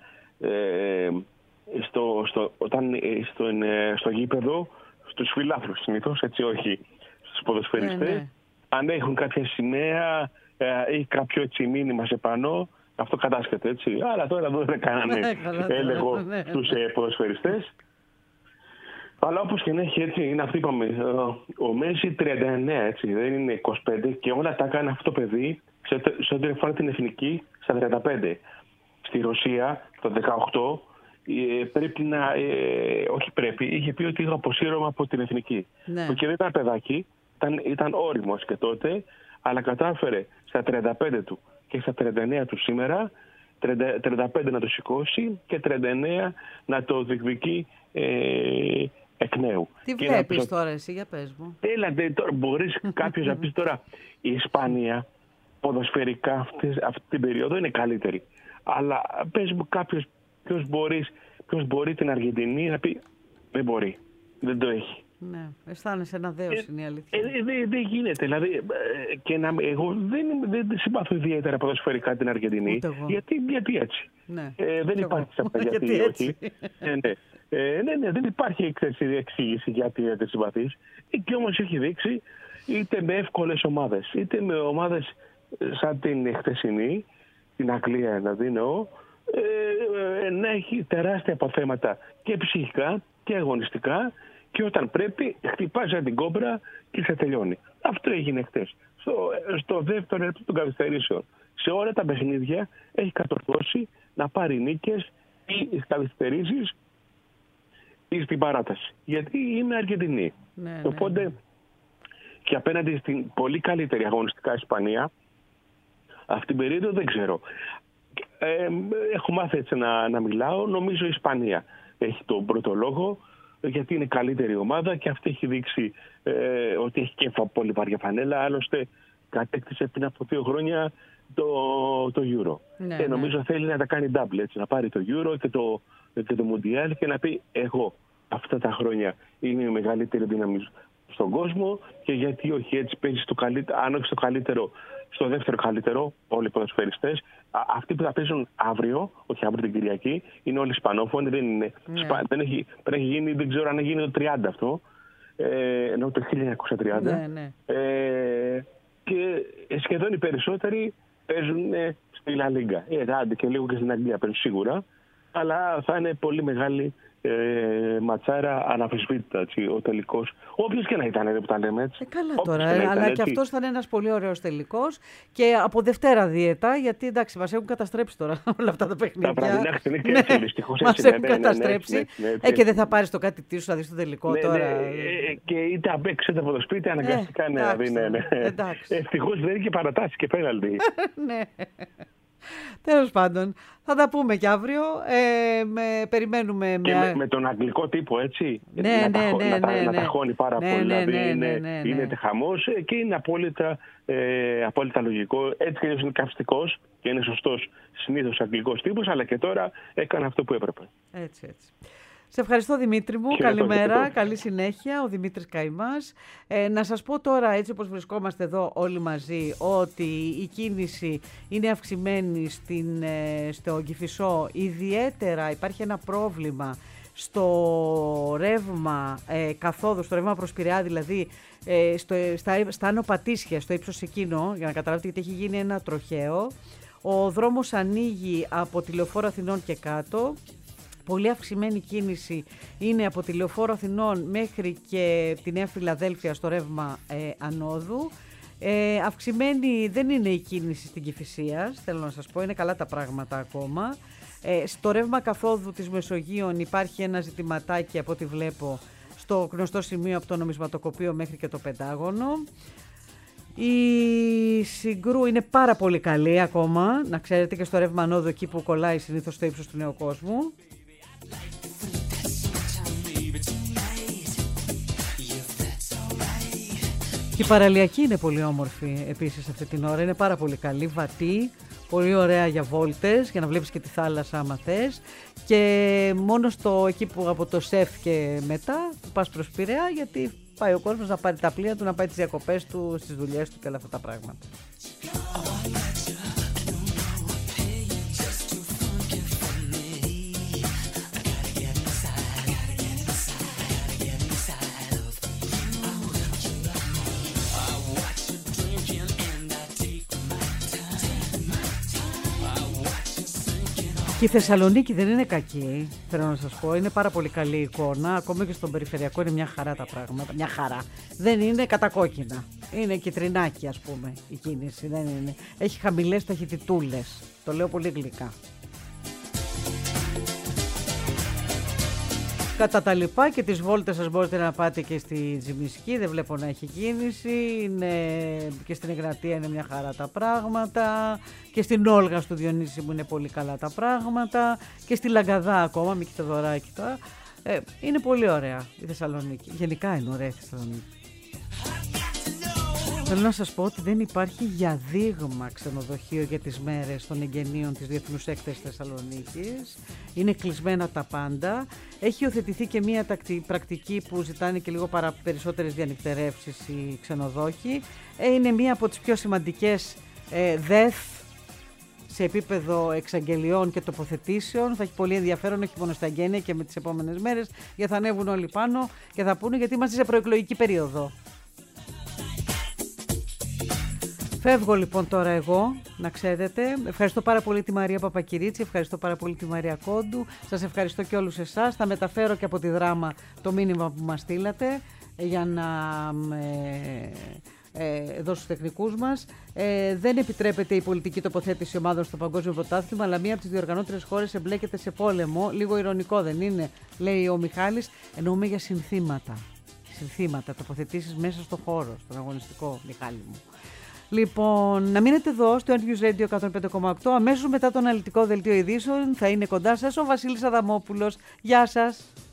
στο γήπεδο, στους φιλάθλους συνήθως, έτσι, όχι στους ποδοσφαιριστές. Αν έχουν κάποια σημαία ή κάποιο έτσι μήνυμα σε πανό, αυτό κατάσχεται, έτσι. Αλλά τώρα δεν κάνανε έλεγχο στους ποδοσφαιριστές. Αλλά όπως και να έχει, έτσι είναι αυτό είπαμε. Ο Μέση 39, έτσι, δεν είναι 25 και όλα τα έκανε αυτό το παιδί σε ό,τι αφορά την εθνική στα 35. Στη Ρωσία το 18 πρέπει να. Όχι πρέπει, είχε πει ότι είχα αποσύρωμα από την εθνική. Ναι. Και δεν ήταν παιδάκι, ήταν όριμος και τότε, αλλά κατάφερε στα 35 του και στα 39 του σήμερα, 35 να το σηκώσει και 39 να το διεκδικεί εκ νέου. Τι βλέπεις τώρα εσύ, για πες μου. Έλατε, τώρα μπορείς κάποιος να πεις τώρα η Ισπανία ποδοσφαιρικά αυτή την περίοδο είναι καλύτερη. Αλλά πες μου κάποιος ποιος μπορεί την Αργεντινή να πει δεν μπορεί, δεν το έχει. Ναι, αισθάνεσαι ένα δέος είναι η αλήθεια. Δεν γίνεται, δηλαδή εγώ δεν συμπαθώ ιδιαίτερα ποδοσφαιρικά την Αργεντινή. Γιατί έτσι. Ναι. Δεν υπάρχει αυτά γιατί όχι. Ναι, δεν υπάρχει εξήγηση γιατί δεν συμπαθείς. Και όμως έχει δείξει είτε με εύκολες ομάδες, είτε με ομάδες σαν την χθεσινή, την Αγγλία να δίνω, να έχει τεράστια αποθέματα και ψυχικά και αγωνιστικά και όταν πρέπει χτυπάει σαν την κόμπρα και σε τελειώνει. Αυτό έγινε χθες. Στο δεύτερο λεπτό των καθυστερήσεων. Σε όλα τα παιχνίδια έχει κατορθώσει να πάρει νίκες ή καθυστερήσεις ή στην παράταση. Γιατί είναι Αργεντινή. Ναι, οπότε και απέναντι στην πολύ καλύτερη αγωνιστικά Ισπανία, αυτή την περίοδο δεν ξέρω. Έχω μάθει έτσι να μιλάω. Νομίζω η Ισπανία έχει τον πρώτο λόγο, γιατί είναι καλύτερη ομάδα και αυτή έχει δείξει ότι έχει και πολύ βαριά φανέλα. Άλλωστε κατέκτησε πριν από 2 χρόνια το Euro. Ναι, και νομίζω θέλει να τα κάνει double, έτσι, να πάρει το Euro και το Mundial και να πει εγώ αυτά τα χρόνια είναι η μεγαλύτερη δύναμη στον κόσμο και γιατί όχι, έτσι παίζει στο καλύτερο, αν όχι στο καλύτερο, στο δεύτερο καλύτερο, όλοι οι ποδοσφαιριστές. Αυτοί που θα παίζουν αύριο, όχι αύριο την Κυριακή, είναι όλοι Ισπανόφωνοι, δεν είναι. Ναι. Πρέπει να έχει γίνει, δεν ξέρω αν έχει γίνει το 30 αυτό, ενώ το 1930. Ναι. Και σχεδόν οι περισσότεροι παίζουν στη Λα Λίγκα. Άντε και λίγο και στην Αγγλία παίζουν σίγουρα, αλλά θα είναι πολύ μεγάλη ματσάρα αναμφισβήτητα ο τελικός. Όποιος και να ήταν, που τα λέμε έτσι. Καλά τώρα, αλλά και αυτός θα είναι ένας πολύ ωραίος τελικός και από Δευτέρα δίαιτα, γιατί εντάξει, μας έχουν καταστρέψει τώρα όλα αυτά τα παιχνίδια. Τα βραδινά είναι και έτσι, δυστυχώς. Μας έχουν καταστρέψει. Και δεν θα πάρεις το κάτι τίσου να δεις το τελικό τώρα. Και είτε απ' έξω είτε από το σπίτι, αναγκαστικά ευτυχώς δεν είναι και παρατάσεις και πέναλτι. Ναι. Τέλος πάντων, θα τα πούμε και αύριο. Περιμένουμε με τον αγγλικό τύπο, έτσι. Ναι. Να ταχώνει πάρα πολύ. Δηλαδή είναι χαμός και είναι απόλυτα λογικό. Έτσι και είναι καυστικός και είναι σωστός συνήθως αγγλικός τύπος, αλλά και τώρα έκανε αυτό που έπρεπε. Έτσι. Σε ευχαριστώ Δημήτρη μου, καλημέρα, καλή συνέχεια, ο Δημήτρης Καημάς. Να σας πω τώρα, έτσι όπως βρισκόμαστε εδώ όλοι μαζί, ότι η κίνηση είναι αυξημένη στο Κηφισό. Ιδιαίτερα υπάρχει ένα πρόβλημα στο ρεύμα καθόδου, στο ρεύμα προς Πειραιά, δηλαδή στα Άνω Πατήσια, στο ύψος εκείνο, για να καταλάβετε, γιατί έχει γίνει ένα τροχαίο. Ο δρόμος ανοίγει από τη Λεωφόρο Αθηνών και κάτω. Πολύ αυξημένη κίνηση είναι από τη Λεωφόρο Αθηνών μέχρι και τη Νέα Φιλαδέλφια στο ρεύμα ανόδου. Αυξημένη δεν είναι η κίνηση στην Κηφισίας, θέλω να σας πω, είναι καλά τα πράγματα ακόμα. Στο ρεύμα καθόδου της Μεσογείων υπάρχει ένα ζητηματάκι από ό,τι βλέπω στο γνωστό σημείο από το νομισματοκοπείο μέχρι και το Πεντάγωνο. Η Συγκρού είναι πάρα πολύ καλή ακόμα, να ξέρετε, και στο ρεύμα ανόδου εκεί που κολλάει συνήθως στο ύψος του Νέου Κόσμου. Και η παραλιακή είναι πολύ όμορφη επίσης αυτή την ώρα, είναι πάρα πολύ καλή, βατή, πολύ ωραία για βόλτες, για να βλέπεις και τη θάλασσα άμα θες. Και μόνο εκεί που από το ΣΕΦ και μετά που πας προς Πειραιά, γιατί πάει ο κόσμος να πάρει τα πλοία του, να πάει τις διακοπές του, στις δουλειές του και όλα αυτά τα πράγματα. Και η Θεσσαλονίκη δεν είναι κακή, θέλω να σας πω. Είναι πάρα πολύ καλή εικόνα. Ακόμα και στον περιφερειακό είναι μια χαρά τα πράγματα. Μια χαρά. Δεν είναι κατακόκκινα. Είναι κιτρινάκι, ας πούμε, η κίνηση. Δεν είναι. Έχει χαμηλές ταχυτητούλες. Το λέω πολύ γλυκά. Κατά τα λοιπά και τις βόλτες σας μπορείτε να πάτε και στη Τζιμισκή, δεν βλέπω να έχει κίνηση, και στην Εγνατία είναι μια χαρά τα πράγματα, και στην Όλγα στο Διονύση μου είναι πολύ καλά τα πράγματα, και στη Λαγκαδά ακόμα, μη Κιτοδωράκη τώρα, είναι πολύ ωραία η Θεσσαλονίκη, γενικά είναι ωραία η Θεσσαλονίκη. Θέλω να σας πω ότι δεν υπάρχει για δείγμα ξενοδοχείο για τις μέρες των εγγενείων της Διεθνούς Έκθεσης Θεσσαλονίκης. Είναι κλεισμένα τα πάντα. Έχει υιοθετηθεί και μια πρακτική που ζητάνε και λίγο περισσότερες διανυκτερεύσεις οι ξενοδόχοι. Είναι μία από τις πιο σημαντικές ΔΕΘ σε επίπεδο εξαγγελιών και τοποθετήσεων. Θα έχει πολύ ενδιαφέρον, όχι μόνο στα εγγένεια και με τις επόμενες μέρες, γιατί θα ανέβουν όλοι πάνω και θα πούνε, γιατί είμαστε σε προεκλογική περίοδο. Φεύγω λοιπόν τώρα εγώ, να ξέρετε. Ευχαριστώ πάρα πολύ τη Μαρία Παπακυρίτσι, ευχαριστώ πάρα πολύ τη Μαρία Κόντου. Σας ευχαριστώ και όλους εσάς. Θα μεταφέρω και από τη Δράμα το μήνυμα που μας στείλατε για να εδώ στους τεχνικούς μας. Δεν επιτρέπεται η πολιτική τοποθέτηση ομάδων στο Παγκόσμιο Πρωτάθλημα, αλλά μία από τις διοργανώτερες χώρες εμπλέκεται σε πόλεμο. Λίγο ειρωνικό δεν είναι, λέει ο Μιχάλης. Εννοούμε για συνθήματα, τοποθετήσεις μέσα στο χώρο, στον αγωνιστικό, Μιχάλη μου. Λοιπόν, να μείνετε εδώ στο News Radio 105,8. Αμέσως μετά το αναλυτικό δελτίο ειδήσεων θα είναι κοντά σας ο Βασίλης Αδαμόπουλος. Γεια σας!